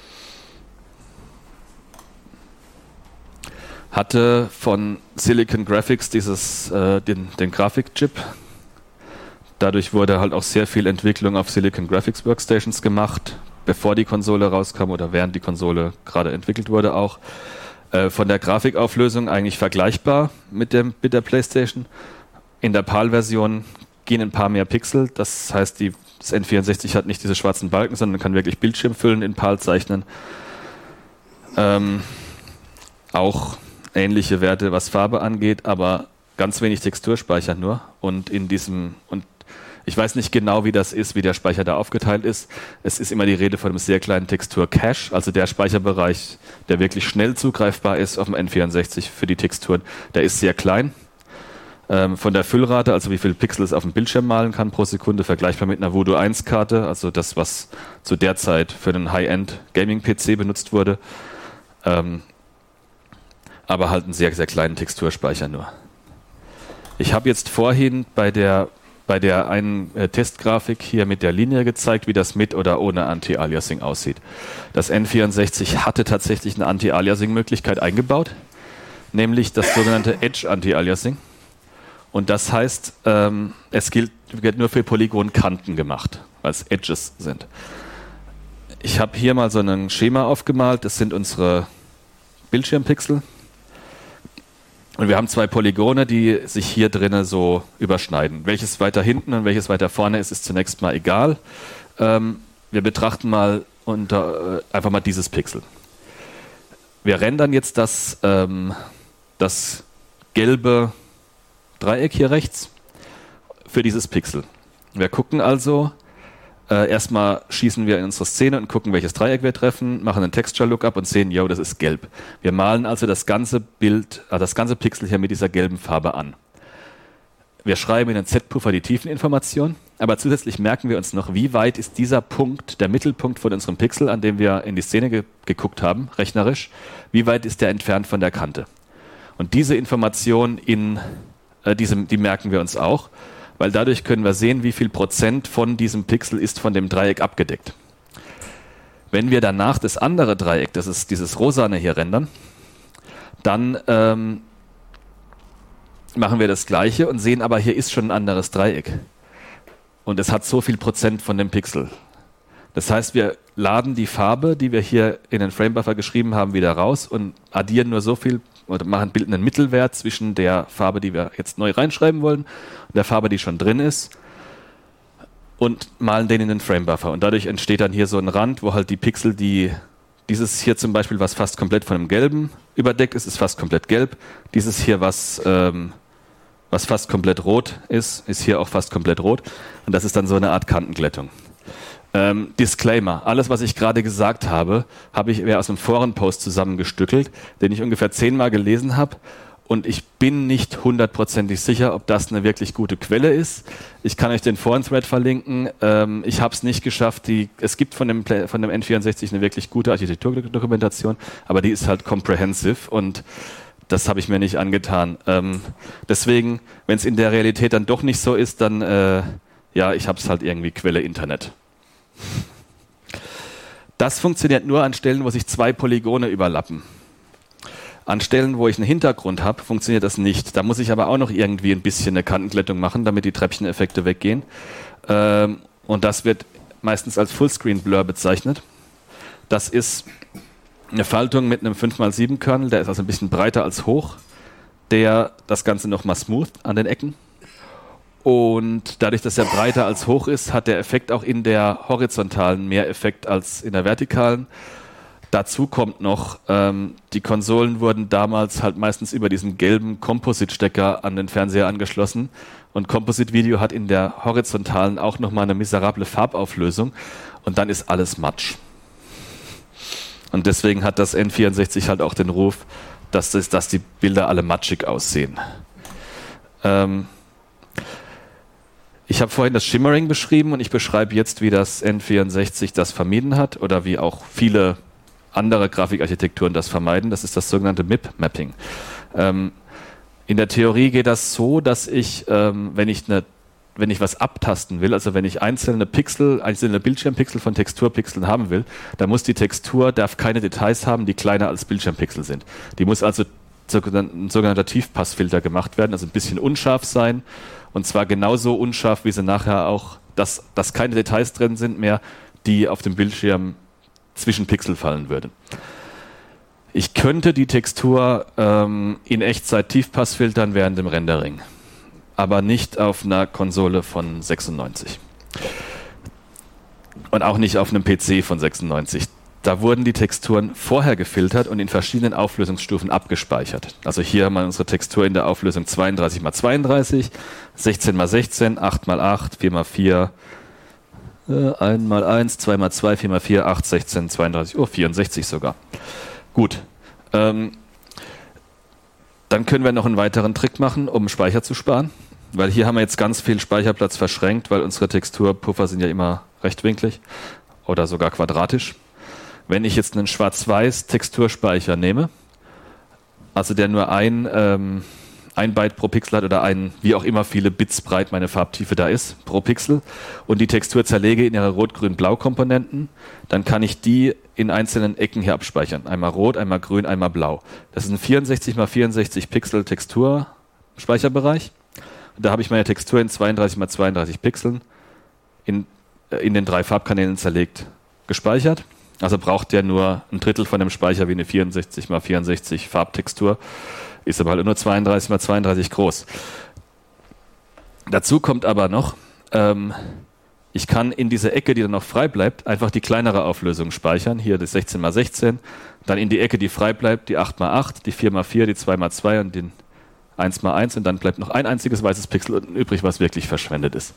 Hatte von Silicon Graphics dieses, äh, den, den Grafikchip. Dadurch wurde halt auch sehr viel Entwicklung auf Silicon Graphics Workstations gemacht, bevor die Konsole rauskam oder während die Konsole gerade entwickelt wurde auch. Von der Grafikauflösung eigentlich vergleichbar mit, dem, mit der PlayStation. In der PAL-Version gehen ein paar mehr Pixel. Das heißt, die, das N vierundsechzig hat nicht diese schwarzen Balken, sondern kann wirklich Bildschirmfüllen in PAL zeichnen. Ähm, auch ähnliche Werte, was Farbe angeht, aber ganz wenig Texturspeicher nur. Und in diesem und ich weiß nicht genau, wie das ist, wie der Speicher da aufgeteilt ist. Es ist immer die Rede von einem sehr kleinen Textur-Cache, also der Speicherbereich, der wirklich schnell zugreifbar ist auf dem N vierundsechzig für die Texturen, der ist sehr klein. Ähm, von der Füllrate, also wie viel Pixel es auf dem Bildschirm malen kann pro Sekunde, vergleichbar mit einer Voodoo eins Karte, also das, was zu der Zeit für einen High-End-Gaming-P C benutzt wurde. Ähm, aber halt einen sehr, sehr kleinen Texturspeicher nur. Ich habe jetzt vorhin bei der bei der einen äh, Testgrafik hier mit der Linie gezeigt, wie das mit oder ohne Anti-Aliasing aussieht. Das N vierundsechzig hatte tatsächlich eine Anti-Aliasing-Möglichkeit eingebaut, nämlich das sogenannte Edge-Anti-Aliasing. Und das heißt, ähm, es gilt, wird nur für Polygonkanten gemacht, weil es Edges sind. Ich habe hier mal so ein Schema aufgemalt, das sind unsere Bildschirmpixel. Und wir haben zwei Polygone, die sich hier drinnen so überschneiden. Welches weiter hinten und welches weiter vorne ist, ist zunächst mal egal. Ähm, wir betrachten mal unter, äh, einfach mal dieses Pixel. Wir rendern jetzt das, ähm, das gelbe Dreieck hier rechts für dieses Pixel. Wir gucken also, äh, erstmal schießen wir in unsere Szene und gucken, welches Dreieck wir treffen, machen einen Texture-Lookup und sehen, yo, das ist gelb. Wir malen also das ganze Bild, äh, das ganze Pixel hier mit dieser gelben Farbe an. Wir schreiben in den Z-Puffer die Tiefeninformation, aber zusätzlich merken wir uns noch, wie weit ist dieser Punkt, der Mittelpunkt von unserem Pixel, an dem wir in die Szene ge- geguckt haben, rechnerisch, wie weit ist der entfernt von der Kante. Und diese Information, in, äh, diese, die merken wir uns auch, weil dadurch können wir sehen, wie viel Prozent von diesem Pixel ist von dem Dreieck abgedeckt. Wenn wir danach das andere Dreieck, das ist dieses Rosane hier rendern, dann ähm, machen wir das Gleiche und sehen aber, hier ist schon ein anderes Dreieck. Und es hat so viel Prozent von dem Pixel. Das heißt, wir laden die Farbe, die wir hier in den Framebuffer geschrieben haben, wieder raus und addieren nur so viel oder machen, bilden einen Mittelwert zwischen der Farbe, die wir jetzt neu reinschreiben wollen, und der Farbe, die schon drin ist, und malen den in den Framebuffer. Und dadurch entsteht dann hier so ein Rand, wo halt die Pixel, die dieses hier zum Beispiel, was fast komplett von einem Gelben überdeckt ist, ist fast komplett gelb. Dieses hier, was, ähm, was fast komplett rot ist, ist hier auch fast komplett rot. Und das ist dann so eine Art Kantenglättung. Ähm, Disclaimer, alles, was ich gerade gesagt habe, habe ich mir aus einem Forenpost zusammengestückelt, den ich ungefähr zehnmal gelesen habe, und ich bin nicht hundertprozentig sicher, ob das eine wirklich gute Quelle ist. Ich kann euch den Foren-Thread verlinken. Ähm, ich habe es nicht geschafft. Die, es gibt von dem, von dem N vierundsechzig eine wirklich gute Architekturdokumentation, aber die ist halt comprehensive und das habe ich mir nicht angetan. Ähm, deswegen, wenn es in der Realität dann doch nicht so ist, dann, äh, ja, ich habe es halt irgendwie Quelle Internet. Das funktioniert nur an Stellen, wo sich zwei Polygone überlappen. An Stellen, wo ich einen Hintergrund habe, funktioniert das nicht. Da muss ich aber auch noch irgendwie ein bisschen eine Kantenglättung machen, damit die Treppcheneffekte weggehen. Ähm, und das wird meistens als Fullscreen-Blur bezeichnet. Das ist eine Faltung mit einem fünf mal sieben Kernel, der ist also ein bisschen breiter als hoch, der das Ganze nochmal smooth an den Ecken. Und dadurch, dass er breiter als hoch ist, hat der Effekt auch in der horizontalen mehr Effekt als in der vertikalen. Dazu kommt noch, ähm, die Konsolen wurden damals halt meistens über diesen gelben Composite-Stecker an den Fernseher angeschlossen. Und Composite-Video hat in der horizontalen auch nochmal eine miserable Farbauflösung. Und dann ist alles Matsch. Und deswegen hat das N vierundsechzig halt auch den Ruf, dass, das, dass die Bilder alle matschig aussehen. Ähm, ich habe vorhin das Shimmering beschrieben und ich beschreibe jetzt, wie das N vierundsechzig das vermieden hat oder wie auch viele andere Grafikarchitekturen das vermeiden. Das ist das sogenannte M I P-Mapping. Ähm, in der Theorie geht das so, dass ich, ähm, wenn ich eine, wenn ich was abtasten will, also wenn ich einzelne Pixel, einzelne Bildschirmpixel von Texturpixeln haben will, dann muss die Textur, darf keine Details haben, die kleiner als Bildschirmpixel sind. Die muss also ein sogenannter Tiefpassfilter gemacht werden, also ein bisschen unscharf sein und zwar genauso unscharf, wie sie nachher auch, dass, dass keine Details drin sind mehr, die auf dem Bildschirm zwischen Pixel fallen würde. Ich könnte die Textur ähm, in Echtzeit Tiefpass filtern während dem Rendering, aber nicht auf einer Konsole von sechsundneunzig. Und auch nicht auf einem P C von sechsundneunzig. Da wurden die Texturen vorher gefiltert und in verschiedenen Auflösungsstufen abgespeichert. Also hier haben wir unsere Textur in der Auflösung zweiunddreißig mal zweiunddreißig, sechzehn mal sechzehn, acht mal acht, vier mal vier, eins mal eins, zwei mal zwei, vier mal vier, acht, sechzehn, zweiunddreißig, oh, vierundsechzig sogar. Gut. Ähm, dann können wir noch einen weiteren Trick machen, um Speicher zu sparen. Weil hier haben wir jetzt ganz viel Speicherplatz verschränkt, weil unsere Texturpuffer sind ja immer rechtwinklig oder sogar quadratisch. Wenn ich jetzt einen schwarz-weiß Texturspeicher nehme, also der nur ein, ähm, ein Byte pro Pixel hat oder ein, wie auch immer viele Bits breit meine Farbtiefe da ist, pro Pixel und die Textur zerlege in ihre Rot-Grün-Blau-Komponenten, dann kann ich die in einzelnen Ecken hier abspeichern. Einmal rot, einmal grün, einmal blau. Das ist ein vierundsechzig mal vierundsechzig Pixel Texturspeicherbereich. Da habe ich meine Textur in zweiunddreißig mal zweiunddreißig Pixeln in, in den drei Farbkanälen zerlegt gespeichert. Also braucht der nur ein Drittel von dem Speicher wie eine vierundsechzig mal vierundsechzig Farbtextur. Ist aber halt nur zweiunddreißig mal zweiunddreißig groß. Dazu kommt aber noch, ähm, ich kann in diese Ecke, die dann noch frei bleibt, einfach die kleinere Auflösung speichern. Hier das sechzehn mal sechzehn. Dann in die Ecke, die frei bleibt, die acht mal acht, die vier mal vier, die zwei mal zwei und den eins mal eins. Und dann bleibt noch ein einziges weißes Pixel unten übrig, was wirklich verschwendet ist.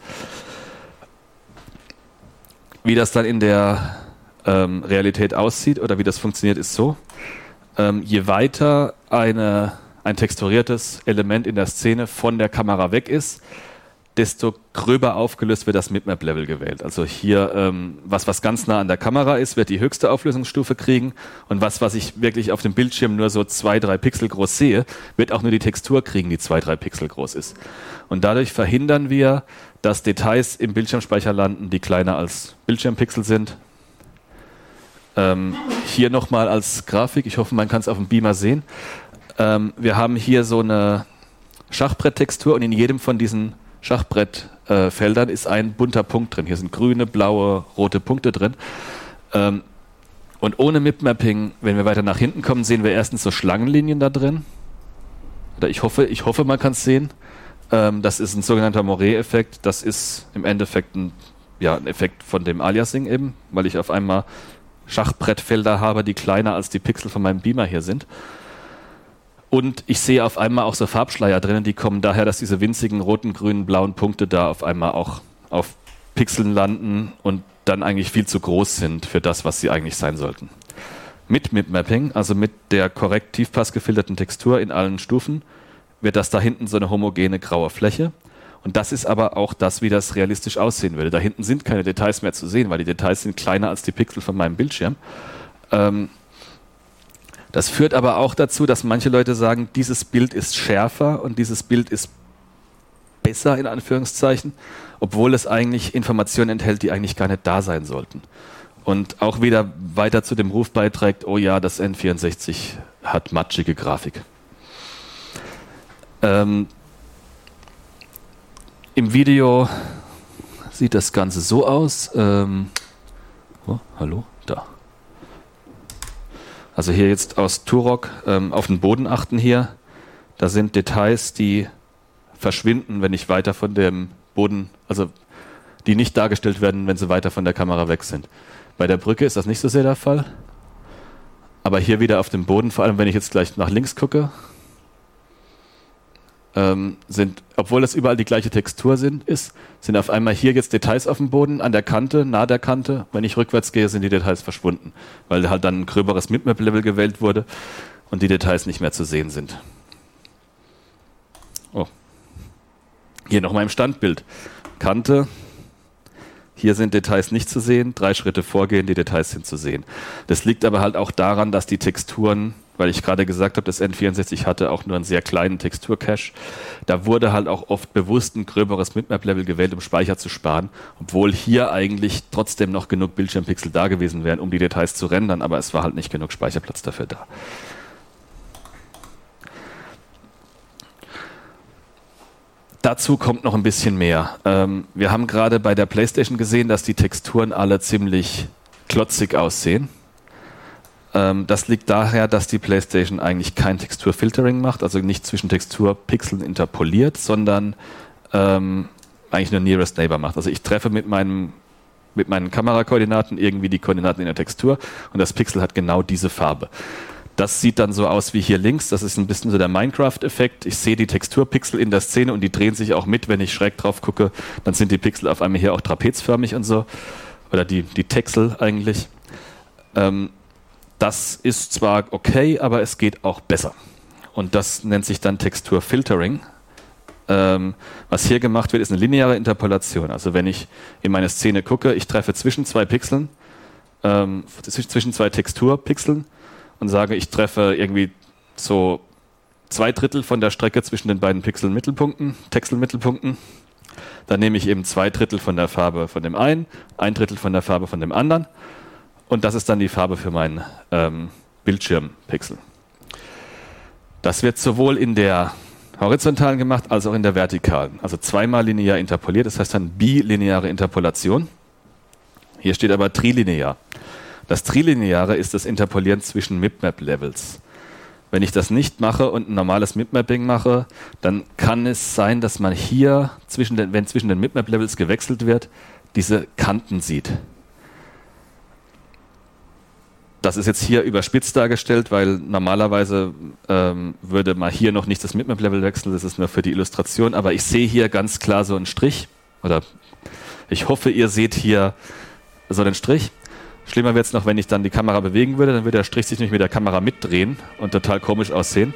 Wie das dann in der ähm, Realität aussieht oder wie das funktioniert, ist so. Ähm, je weiter eine, ein texturiertes Element in der Szene von der Kamera weg ist, desto gröber aufgelöst wird das Bitmap-Level gewählt. Also hier, ähm, was, was ganz nah an der Kamera ist, wird die höchste Auflösungsstufe kriegen und was, was ich wirklich auf dem Bildschirm nur so zwei, drei Pixel groß sehe, wird auch nur die Textur kriegen, die zwei, drei Pixel groß ist. Und dadurch verhindern wir, dass Details im Bildschirmspeicher landen, die kleiner als Bildschirmpixel sind. Ähm, hier nochmal als Grafik, ich hoffe, man kann es auf dem Beamer sehen. Ähm, wir haben hier so eine Schachbretttextur und in jedem von diesen Schachbrettfeldern äh, ist ein bunter Punkt drin. Hier sind grüne, blaue, rote Punkte drin. Ähm, und ohne Mipmapping, wenn wir weiter nach hinten kommen, sehen wir erstens so Schlangenlinien da drin. Oder ich hoffe, ich hoffe, man kann es sehen. Ähm, das ist ein sogenannter Moret-Effekt. Das ist im Endeffekt ein, ja, ein Effekt von dem Aliasing eben, weil ich auf einmal Schachbrettfelder habe, die kleiner als die Pixel von meinem Beamer hier sind. Und ich sehe auf einmal auch so Farbschleier drinnen, die kommen daher, dass diese winzigen roten, grünen, blauen Punkte da auf einmal auch auf Pixeln landen und dann eigentlich viel zu groß sind für das, was sie eigentlich sein sollten. Mit Mipmapping, also mit der korrekt tiefpass gefilterten Textur in allen Stufen, wird das da hinten so eine homogene graue Fläche. Und das ist aber auch das, wie das realistisch aussehen würde. Da hinten sind keine Details mehr zu sehen, weil die Details sind kleiner als die Pixel von meinem Bildschirm. Ähm, Das führt aber auch dazu, dass manche Leute sagen, dieses Bild ist schärfer und dieses Bild ist besser, in Anführungszeichen, obwohl es eigentlich Informationen enthält, die eigentlich gar nicht da sein sollten. Und auch wieder weiter zu dem Ruf beiträgt, oh ja, das N vierundsechzig hat matschige Grafik. Ähm, Im Video sieht das Ganze so aus. Ähm, oh, hallo, da. Also hier jetzt aus Turok ähm, auf den Boden achten hier. Da sind Details, die verschwinden, wenn ich weiter von dem Boden, also die nicht dargestellt werden, wenn sie weiter von der Kamera weg sind. Bei der Brücke ist das nicht so sehr der Fall. Aber hier wieder auf dem Boden, vor allem wenn ich jetzt gleich nach links gucke, ähm, sind, obwohl das überall die gleiche Textur sind, ist, sind auf einmal hier jetzt Details auf dem Boden, an der Kante, nahe der Kante. Wenn ich rückwärts gehe, sind die Details verschwunden, weil halt dann ein gröberes Bitmap-Level gewählt wurde und die Details nicht mehr zu sehen sind. Oh. Hier nochmal im Standbild. Kante. Hier sind Details nicht zu sehen, drei Schritte vorgehen, die Details sind zu sehen. Das liegt aber halt auch daran, dass die Texturen, weil ich gerade gesagt habe, das N vierundsechzig hatte auch nur einen sehr kleinen Texturcache, da wurde halt auch oft bewusst ein gröberes Bitmap-Level gewählt, um Speicher zu sparen, obwohl hier eigentlich trotzdem noch genug Bildschirmpixel da gewesen wären, um die Details zu rendern, aber es war halt nicht genug Speicherplatz dafür da. Dazu kommt noch ein bisschen mehr. Ähm, wir haben gerade bei der PlayStation gesehen, dass die Texturen alle ziemlich klotzig aussehen. Ähm, das liegt daher, dass die PlayStation eigentlich kein Texturfiltering macht, also nicht zwischen Texturpixeln interpoliert, sondern ähm, eigentlich nur Nearest Neighbor macht. Also ich treffe mit, meinem, mit meinen Kamerakoordinaten irgendwie die Koordinaten in der Textur und das Pixel hat genau diese Farbe. Das sieht dann so aus wie hier links. Das ist ein bisschen so der Minecraft-Effekt. Ich sehe die Texturpixel in der Szene und die drehen sich auch mit, wenn ich schräg drauf gucke. Dann sind die Pixel auf einmal hier auch trapezförmig und so. Oder die, die Texel eigentlich. Ähm, das ist zwar okay, aber es geht auch besser. Und das nennt sich dann Texturfiltering. Ähm, was hier gemacht wird, ist eine lineare Interpolation. Also wenn ich in meine Szene gucke, ich treffe zwischen zwei Pixeln, ähm, zwischen zwei Texturpixeln, und sage, ich treffe irgendwie so zwei Drittel von der Strecke zwischen den beiden Pixelmittelpunkten, Texelmittelpunkten. Dann nehme ich eben zwei Drittel von der Farbe von dem einen, ein Drittel von der Farbe von dem anderen und das ist dann die Farbe für meinen ähm, Bildschirmpixel. Das wird sowohl in der horizontalen gemacht als auch in der vertikalen. Also zweimal linear interpoliert, das heißt dann bilineare Interpolation. Hier steht aber trilinear. Das Trilineare ist das Interpolieren zwischen Bitmap-Levels. Wenn ich das nicht mache und ein normales Bitmapping mache, dann kann es sein, dass man hier, zwischen den, wenn zwischen den Bitmap-Levels gewechselt wird, diese Kanten sieht. Das ist jetzt hier überspitzt dargestellt, weil normalerweise ähm, würde man hier noch nicht das Bitmap-Level wechseln, das ist nur für die Illustration, aber ich sehe hier ganz klar so einen Strich, oder ich hoffe, ihr seht hier so einen Strich. Schlimmer wird es noch, wenn ich dann die Kamera bewegen würde, dann würde der Strich sich nicht mit der Kamera mitdrehen und total komisch aussehen.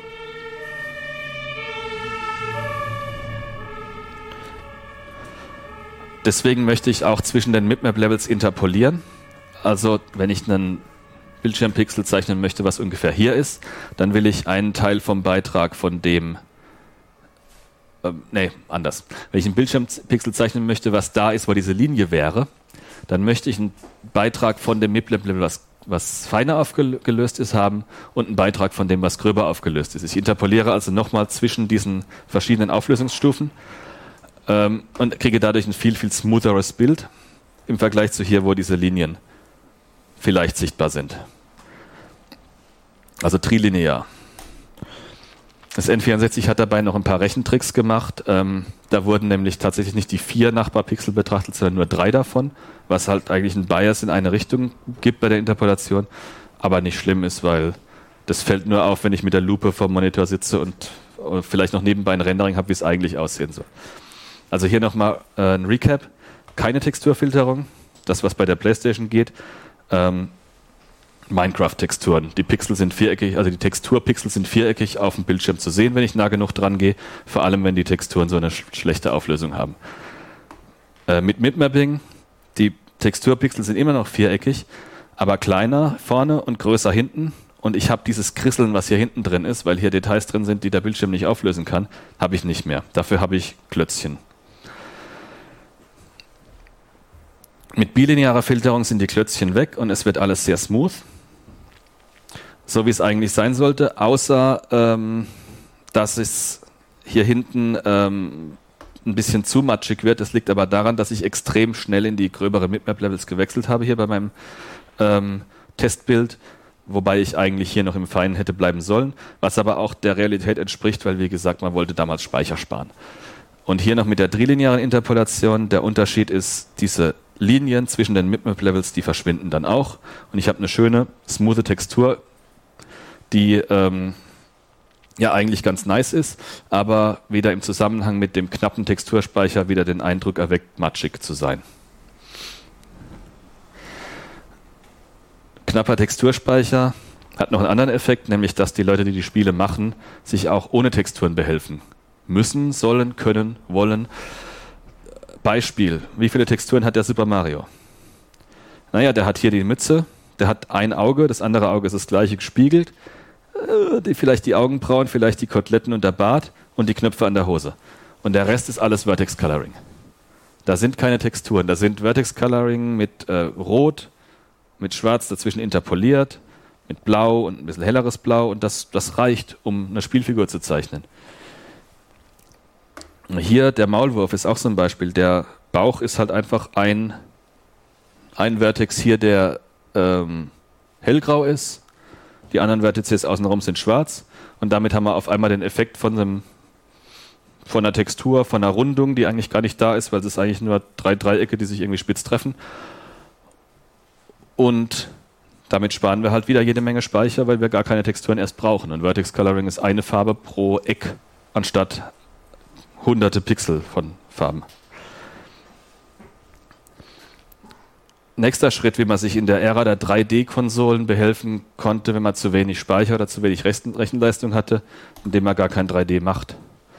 Deswegen möchte ich auch zwischen den Bitmap-Levels interpolieren. Also wenn ich einen Bildschirmpixel zeichnen möchte, was ungefähr hier ist, dann will ich einen Teil vom Beitrag von dem ähm, nee, anders. Wenn ich einen Bildschirmpixel zeichnen möchte, was da ist, wo diese Linie wäre, dann möchte ich einen Beitrag von dem Bitmap-Level, was, was feiner aufgelöst ist, haben und einen Beitrag von dem, was gröber aufgelöst ist. Ich interpoliere also nochmal zwischen diesen verschiedenen Auflösungsstufen ähm, und kriege dadurch ein viel, viel smootheres Bild im Vergleich zu hier, wo diese Linien vielleicht sichtbar sind. Also trilinear. Das N vierundsechzig hat dabei noch ein paar Rechentricks gemacht. Ähm, da wurden nämlich tatsächlich nicht die vier Nachbarpixel betrachtet, sondern nur drei davon, was halt eigentlich einen Bias in eine Richtung gibt bei der Interpolation, aber nicht schlimm ist, weil das fällt nur auf, wenn ich mit der Lupe vom Monitor sitze und, und vielleicht noch nebenbei ein Rendering habe, wie es eigentlich aussehen soll. Also hier nochmal äh, ein Recap. Keine Texturfilterung, das was bei der PlayStation geht. Ähm, Minecraft-Texturen. Die Pixel sind viereckig, also die Texturpixel sind viereckig auf dem Bildschirm zu sehen, wenn ich nah genug dran gehe, vor allem wenn die Texturen so eine sch- schlechte Auflösung haben. Äh, mit Bitmapping, die Texturpixel sind immer noch viereckig, aber kleiner vorne und größer hinten und ich habe dieses Krisseln, was hier hinten drin ist, weil hier Details drin sind, die der Bildschirm nicht auflösen kann, habe ich nicht mehr. Dafür habe ich Klötzchen. Mit bilinearer Filterung sind die Klötzchen weg und es wird alles sehr smooth. so wie es eigentlich sein sollte, außer ähm, dass es hier hinten ähm, ein bisschen zu matschig wird. Das liegt aber daran, dass ich extrem schnell in die gröbere Bitmap-Levels gewechselt habe hier bei meinem ähm, Testbild, wobei ich eigentlich hier noch im Feinen hätte bleiben sollen, was aber auch der Realität entspricht, weil wie gesagt, man wollte damals Speicher sparen. Und hier noch mit der trilinearen Interpolation, der Unterschied ist, diese Linien zwischen den Bitmap-Levels, die verschwinden dann auch. Und ich habe eine schöne, smoothe Textur, die ähm, ja eigentlich ganz nice ist, aber wieder im Zusammenhang mit dem knappen Texturspeicher wieder den Eindruck erweckt, matschig zu sein. Knapper Texturspeicher hat noch einen anderen Effekt, nämlich dass die Leute, die die Spiele machen, sich auch ohne Texturen behelfen müssen, sollen, können, wollen. Beispiel, wie viele Texturen hat der Super Mario? Naja, der hat hier die Mütze, der hat ein Auge, das andere Auge ist das gleiche gespiegelt, Die, vielleicht die Augenbrauen, vielleicht die Koteletten und der Bart und die Knöpfe an der Hose. Und der Rest ist alles Vertex Coloring. Da sind keine Texturen, da sind Vertex Coloring mit äh, Rot, mit Schwarz dazwischen interpoliert, mit Blau und ein bisschen helleres Blau und das, das reicht, um eine Spielfigur zu zeichnen. Hier der Maulwurf ist auch so ein Beispiel. Der Bauch ist halt einfach ein, ein Vertex hier, der ähm, hellgrau ist. Die anderen Vertices außenrum sind schwarz und damit haben wir auf einmal den Effekt von, einem, von einer Textur, von einer Rundung, die eigentlich gar nicht da ist, weil es ist eigentlich nur drei Dreiecke, die sich irgendwie spitz treffen. Und damit sparen wir halt wieder jede Menge Speicher, weil wir gar keine Texturen erst brauchen. Und Vertex Coloring ist eine Farbe pro Eck anstatt hunderte Pixel von Farben. Nächster Schritt, wie man sich in der Ära der drei D-Konsolen behelfen konnte, wenn man zu wenig Speicher oder zu wenig Rechen- Rechenleistung hatte, indem man gar kein drei D macht.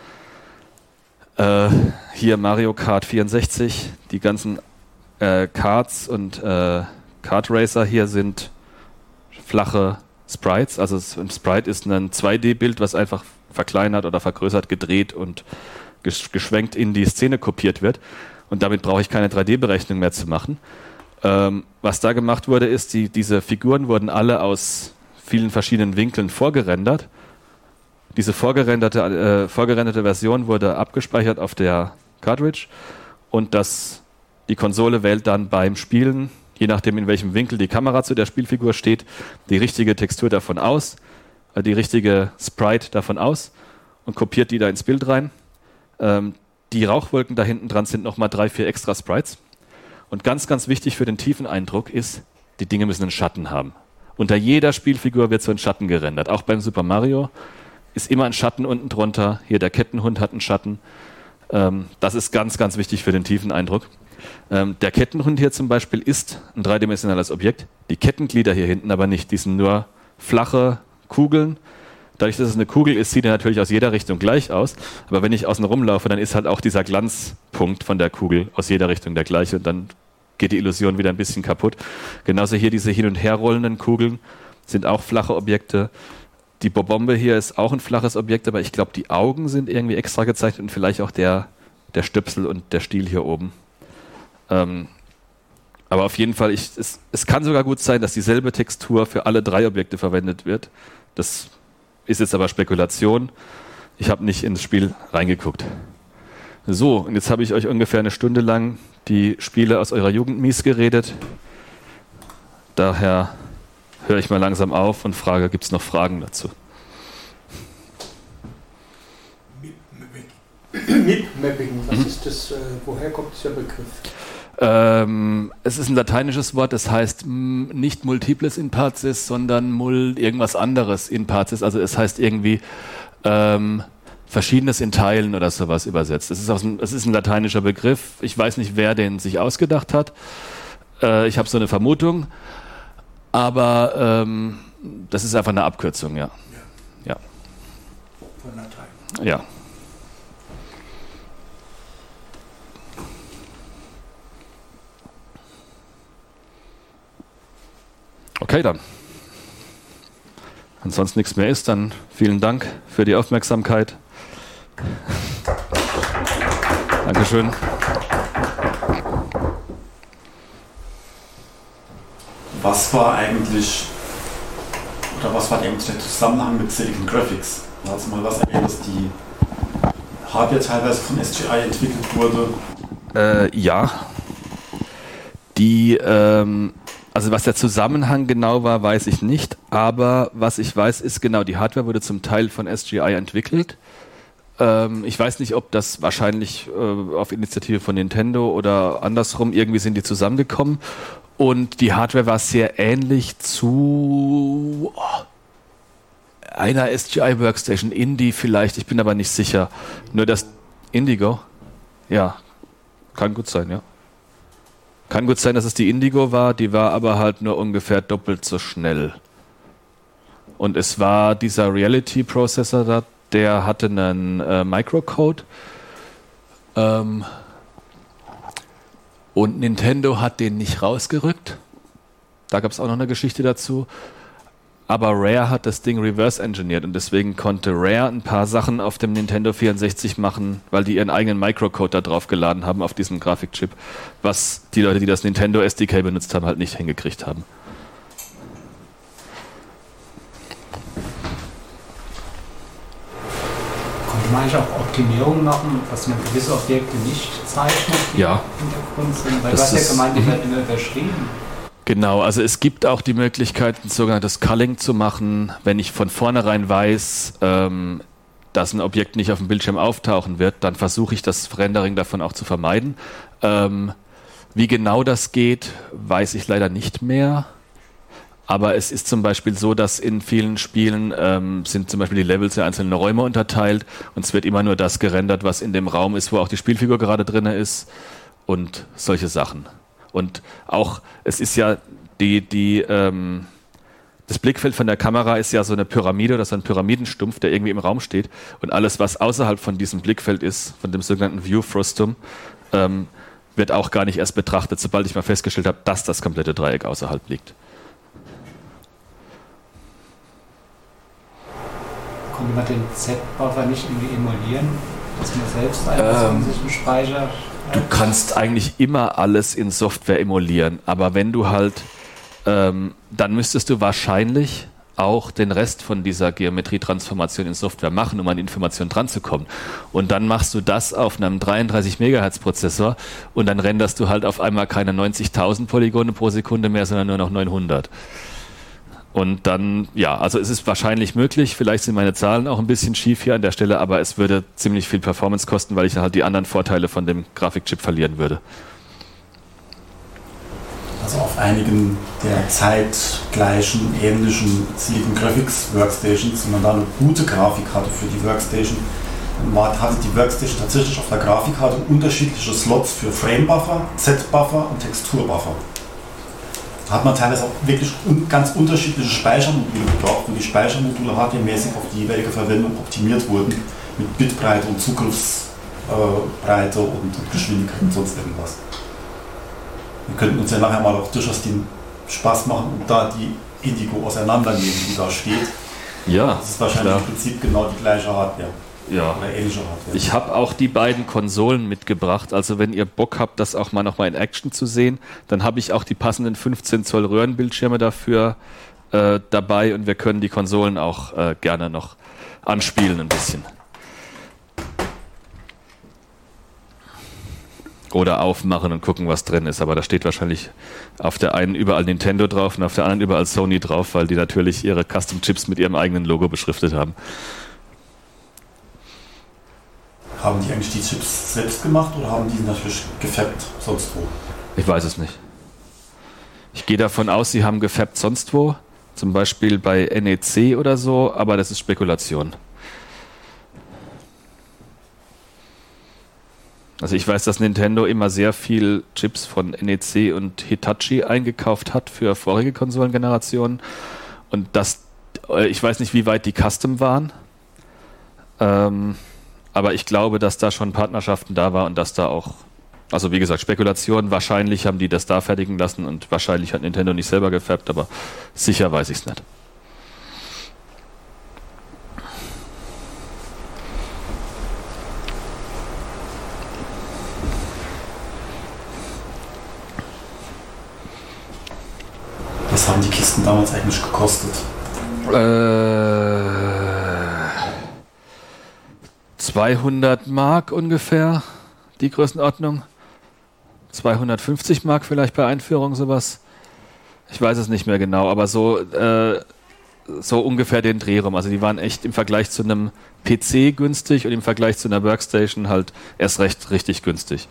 Äh, hier Mario Kart vierundsechzig, die ganzen äh, Karts und äh, Kart Racer hier sind flache Sprites, also ein Sprite ist ein zwei D-Bild, was einfach verkleinert oder vergrößert, gedreht und gesch- geschwenkt in die Szene kopiert wird und damit brauche ich keine drei D-Berechnung mehr zu machen. Ähm, was da gemacht wurde, ist, die, diese Figuren wurden alle aus vielen verschiedenen Winkeln vorgerendert. Diese vorgerenderte, äh, vorgerenderte Version wurde abgespeichert auf der Cartridge und das, die Konsole wählt dann beim Spielen, je nachdem in welchem Winkel die Kamera zu der Spielfigur steht, die richtige Textur davon aus, äh, die richtige Sprite davon aus und kopiert die da ins Bild rein. Ähm, die Rauchwolken da hinten dran sind nochmal drei, vier extra Sprites. Und ganz, ganz wichtig für den tiefen Eindruck ist, die Dinge müssen einen Schatten haben. Unter jeder Spielfigur wird so ein Schatten gerendert. Auch beim Super Mario ist immer ein Schatten unten drunter. Hier der Kettenhund hat einen Schatten. Ähm, das ist ganz, ganz wichtig für den tiefen Eindruck. Ähm, der Kettenhund hier zum Beispiel ist ein dreidimensionales Objekt. Die Kettenglieder hier hinten aber nicht. Die sind nur flache Kugeln. Dadurch, dass es eine Kugel ist, sieht er natürlich aus jeder Richtung gleich aus. Aber wenn ich außen rumlaufe, dann ist halt auch dieser Glanzpunkt von der Kugel aus jeder Richtung der gleiche. Und dann geht die Illusion wieder ein bisschen kaputt. Genauso hier diese hin- und her rollenden Kugeln sind auch flache Objekte. Die Bobombe hier ist auch ein flaches Objekt, aber ich glaube, die Augen sind irgendwie extra gezeichnet und vielleicht auch der, der Stöpsel und der Stiel hier oben. Ähm, aber auf jeden Fall, ich, es, es kann sogar gut sein, dass dieselbe Textur für alle drei Objekte verwendet wird. Das ist jetzt aber Spekulation. Ich habe nicht ins Spiel reingeguckt. So, und jetzt habe ich euch ungefähr eine Stunde lang die Spiele aus eurer Jugend mies geredet. Daher höre ich mal langsam auf und frage, gibt es noch Fragen dazu? Mip-Mapping, was mhm. ist das, äh, woher kommt dieser Begriff? Ähm, es ist ein lateinisches Wort, das heißt m, nicht multiples in partis, sondern mul irgendwas anderes in partis. Also es heißt irgendwie ähm, Verschiedenes in Teilen oder sowas übersetzt. Es ist, aus ein, es ist ein lateinischer Begriff. Ich weiß nicht, wer den sich ausgedacht hat. Äh, ich habe so eine Vermutung. Aber ähm, das ist einfach eine Abkürzung, ja. Ja. Von Latein. Ja. Okay, dann. Wenn sonst nichts mehr ist, dann vielen Dank für die Aufmerksamkeit. Dankeschön. Was war eigentlich Oder was war der Zusammenhang mit Silicon Graphics? Da hast du mal was erwähnt, dass die Hardware teilweise von S G I entwickelt wurde. Äh, ja. Die, ähm, also was der Zusammenhang genau war, weiß ich nicht. Aber was ich weiß, ist genau, die Hardware wurde zum Teil von S G I entwickelt. Ähm, ich weiß nicht, ob das wahrscheinlich äh, auf Initiative von Nintendo oder andersrum, irgendwie sind die zusammengekommen. Und die Hardware war sehr ähnlich zu oh, einer S G I Workstation, Indie vielleicht, ich bin aber nicht sicher. Nur das Indigo? Ja, kann gut sein, ja. Kann gut sein, dass es die Indigo war, die war aber halt nur ungefähr doppelt so schnell. Und es war dieser Reality-Prozessor da, der hatte einen äh, Microcode. Ähm, und Nintendo hat den nicht rausgerückt. Da gab es auch noch eine Geschichte dazu. Aber Rare hat das Ding reverse engineert und deswegen konnte Rare ein paar Sachen auf dem Nintendo vierundsechzig machen, weil die ihren eigenen Microcode da drauf geladen haben auf diesem Grafikchip, was die Leute, die das Nintendo S D K benutzt haben, halt nicht hingekriegt haben. Konnte man eigentlich auch Optimierungen machen, dass man gewisse Objekte nicht zeichnet, die ja. im Hintergrund sind? Weil das du hast ja gemeint, die mhm. werden immer überschrieben. Genau, also es gibt auch die Möglichkeit, ein sogenanntes Culling zu machen, wenn ich von vornherein weiß, ähm, dass ein Objekt nicht auf dem Bildschirm auftauchen wird, dann versuche ich das Rendering davon auch zu vermeiden. Ähm, wie genau das geht, weiß ich leider nicht mehr. Aber es ist zum Beispiel so, dass in vielen Spielen ähm, sind zum Beispiel die Levels in einzelne Räume unterteilt und es wird immer nur das gerendert, was in dem Raum ist, wo auch die Spielfigur gerade drin ist und solche Sachen. Und auch, es ist ja die, die, ähm, das Blickfeld von der Kamera ist ja so eine Pyramide oder so ein Pyramidenstumpf, der irgendwie im Raum steht. Und alles, was außerhalb von diesem Blickfeld ist, von dem sogenannten View Frustum, ähm, wird auch gar nicht erst betrachtet, sobald ich mal festgestellt habe, dass das komplette Dreieck außerhalb liegt. Konnte man den Z-Buffer nicht irgendwie emulieren, dass man selbst einfach ähm, so einen Speicher... Du kannst eigentlich immer alles in Software emulieren, aber wenn du halt, ähm, dann müsstest du wahrscheinlich auch den Rest von dieser Geometrietransformation in Software machen, um an die Information dran zu kommen. Und dann machst du das auf einem dreiunddreißig Megahertz Prozessor und dann renderst du halt auf einmal keine neunzigtausend Polygone pro Sekunde mehr, sondern nur noch neunhundert. Und dann, ja, also es ist wahrscheinlich möglich, vielleicht sind meine Zahlen auch ein bisschen schief hier an der Stelle, aber es würde ziemlich viel Performance kosten, weil ich dann halt die anderen Vorteile von dem Grafikchip verlieren würde. Also auf einigen der zeitgleichen, ähnlichen Silicon Graphics Workstations, wenn man da eine gute Grafik hatte für die Workstation, dann hatte die Workstation tatsächlich auf der Grafikkarte unterschiedliche Slots für Frame-Buffer, Z-Buffer und Textur-Buffer. Da hat man teilweise auch wirklich un- ganz unterschiedliche Speichermodule gebraucht, und die Speichermodule hardwaremäßig auf die jeweilige Verwendung optimiert wurden, mit Bitbreite und Zugriffsbreite äh, und, und Geschwindigkeit und sonst irgendwas. Wir könnten uns ja nachher mal auch durchaus den Spaß machen und da die Indigo auseinandernehmen, die da steht. Ja, das ist wahrscheinlich klar. Im Prinzip genau die gleiche Hardware. Ja. Oder ähnliche Hardware. Ich habe auch die beiden Konsolen mitgebracht, also wenn ihr Bock habt, das auch mal nochmal in Action zu sehen, dann habe ich auch die passenden fünfzehn Zoll Röhrenbildschirme dafür äh, dabei und wir können die Konsolen auch äh, gerne noch anspielen ein bisschen. Oder aufmachen und gucken, was drin ist, aber da steht wahrscheinlich auf der einen überall Nintendo drauf und auf der anderen überall Sony drauf, weil die natürlich ihre Custom-Chips mit ihrem eigenen Logo beschriftet haben. Haben die eigentlich die Chips selbst gemacht oder haben die natürlich gefappt sonst wo? Ich weiß es nicht. Ich gehe davon aus, sie haben gefappt sonst wo, zum Beispiel bei N E C oder so, aber das ist Spekulation. Also ich weiß, dass Nintendo immer sehr viel Chips von N E C und Hitachi eingekauft hat für vorige Konsolengenerationen und das, ich weiß nicht, wie weit die Custom waren. Ähm, Aber ich glaube, dass da schon Partnerschaften da war und dass da auch, also wie gesagt, Spekulationen, wahrscheinlich haben die das da fertigen lassen und wahrscheinlich hat Nintendo nicht selber gefärbt, aber sicher weiß ich es nicht. Was haben die Kisten damals eigentlich gekostet? Äh, zweihundert Mark ungefähr, die Größenordnung. zweihundertfünfzig Mark vielleicht bei Einführung, sowas. Ich weiß es nicht mehr genau, aber so, äh, so ungefähr den Dreh rum. Also die waren echt im Vergleich zu einem P C günstig und im Vergleich zu einer Workstation halt erst recht richtig günstig.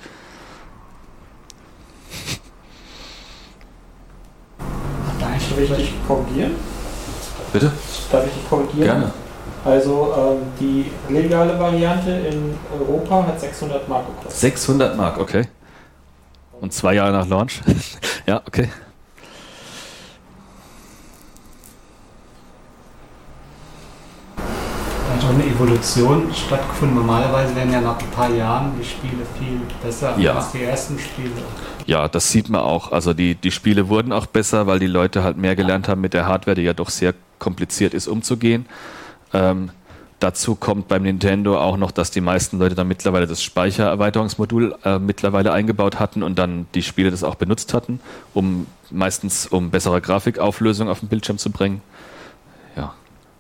Darf ich dich korrigieren? Bitte? Darf ich dich korrigieren? Gerne. Also ähm, die legale Variante in Europa hat sechshundert Mark gekostet. sechshundert Mark, okay. Und zwei Jahre nach Launch? Ja, okay. Da hat auch eine Evolution stattgefunden. Normalerweise werden ja nach ein paar Jahren die Spiele viel besser Ja. als die ersten Spiele. Ja, das sieht man auch. Also die, die Spiele wurden auch besser, weil die Leute halt mehr gelernt haben mit der Hardware, die ja doch sehr kompliziert ist umzugehen. Ähm, dazu kommt beim Nintendo auch noch, dass die meisten Leute dann mittlerweile das Speichererweiterungsmodul äh, mittlerweile eingebaut hatten und dann die Spiele das auch benutzt hatten, um meistens um bessere Grafikauflösung auf den Bildschirm zu bringen. Ja.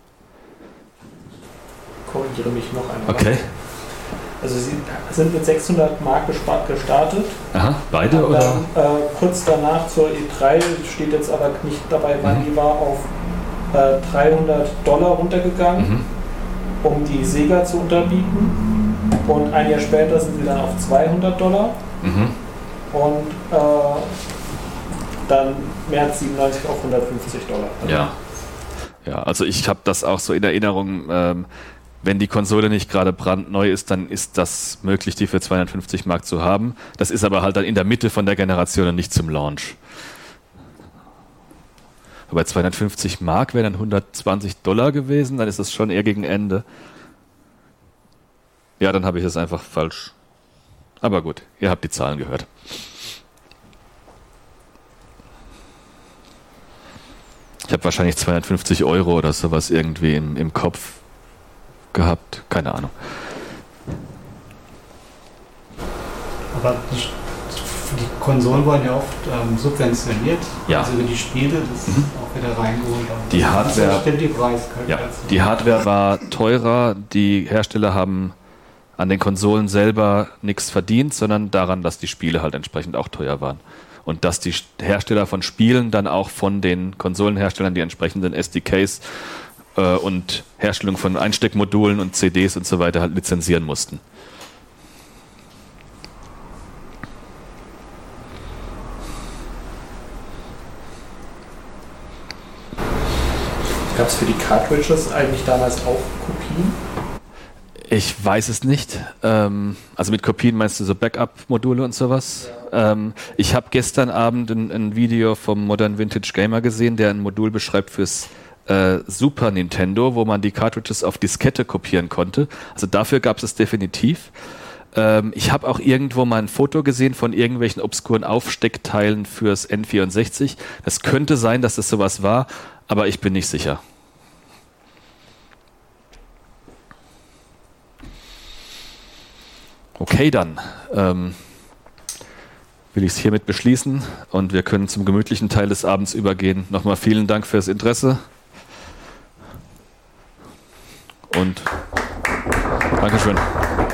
Korrigiere mich noch einmal. Okay. Also sie sind mit sechshundert Mark gespa- gestartet. Aha, beide Haben oder? dann, äh, kurz danach zur E drei, steht jetzt aber nicht dabei, wann Mhm. die war, auf äh, dreihundert Dollar runtergegangen, Mhm. um die Sega zu unterbieten. Und ein Jahr später sind sie dann auf zweihundert Dollar. Mhm. Und äh, dann März siebenundneunzig auf hundertfünfzig Dollar. Ja. Ja, also ich habe das auch so in Erinnerung, ähm, wenn die Konsole nicht gerade brandneu ist, dann ist das möglich, die für zweihundertfünfzig Mark zu haben. Das ist aber halt dann in der Mitte von der Generation und nicht zum Launch. Aber zweihundertfünfzig Mark wären dann hundertzwanzig Dollar gewesen, dann ist das schon eher gegen Ende. Ja, dann habe ich es einfach falsch. Aber gut, ihr habt die Zahlen gehört. Ich habe wahrscheinlich zweihundertfünfzig Euro oder sowas irgendwie im, im Kopf gehabt. Keine Ahnung. Aber die, die Konsolen wurden ja oft ähm, subventioniert. Ja. Also über die Spiele, das Mhm. auch wieder reingeholt. haben. Die Das Hardware- stimmt die Ja, Preiskalkulation. die Hardware war teurer, die Hersteller haben an den Konsolen selber nichts verdient, sondern daran, dass die Spiele halt entsprechend auch teuer waren. Und dass die Hersteller von Spielen dann auch von den Konsolenherstellern die entsprechenden S D Ks äh, und Herstellung von Einsteckmodulen und C Ds und so weiter halt lizenzieren mussten. Gab es für die Cartridges eigentlich damals auch Kopien? Ich weiß es nicht. Ähm, also mit Kopien meinst du so Backup-Module und sowas? Ja. Ähm, ich habe gestern Abend ein, ein Video vom Modern Vintage Gamer gesehen, der ein Modul beschreibt fürs äh, Super Nintendo, wo man die Cartridges auf Diskette kopieren konnte. Also dafür gab es definitiv. Ähm, ich habe auch irgendwo mal ein Foto gesehen von irgendwelchen obskuren Aufsteckteilen fürs N vierundsechzig. Das könnte sein, dass das sowas war, aber ich bin nicht sicher. Okay, dann ähm, will ich es hiermit beschließen und wir können zum gemütlichen Teil des Abends übergehen. Nochmal vielen Dank fürs Interesse und Dankeschön.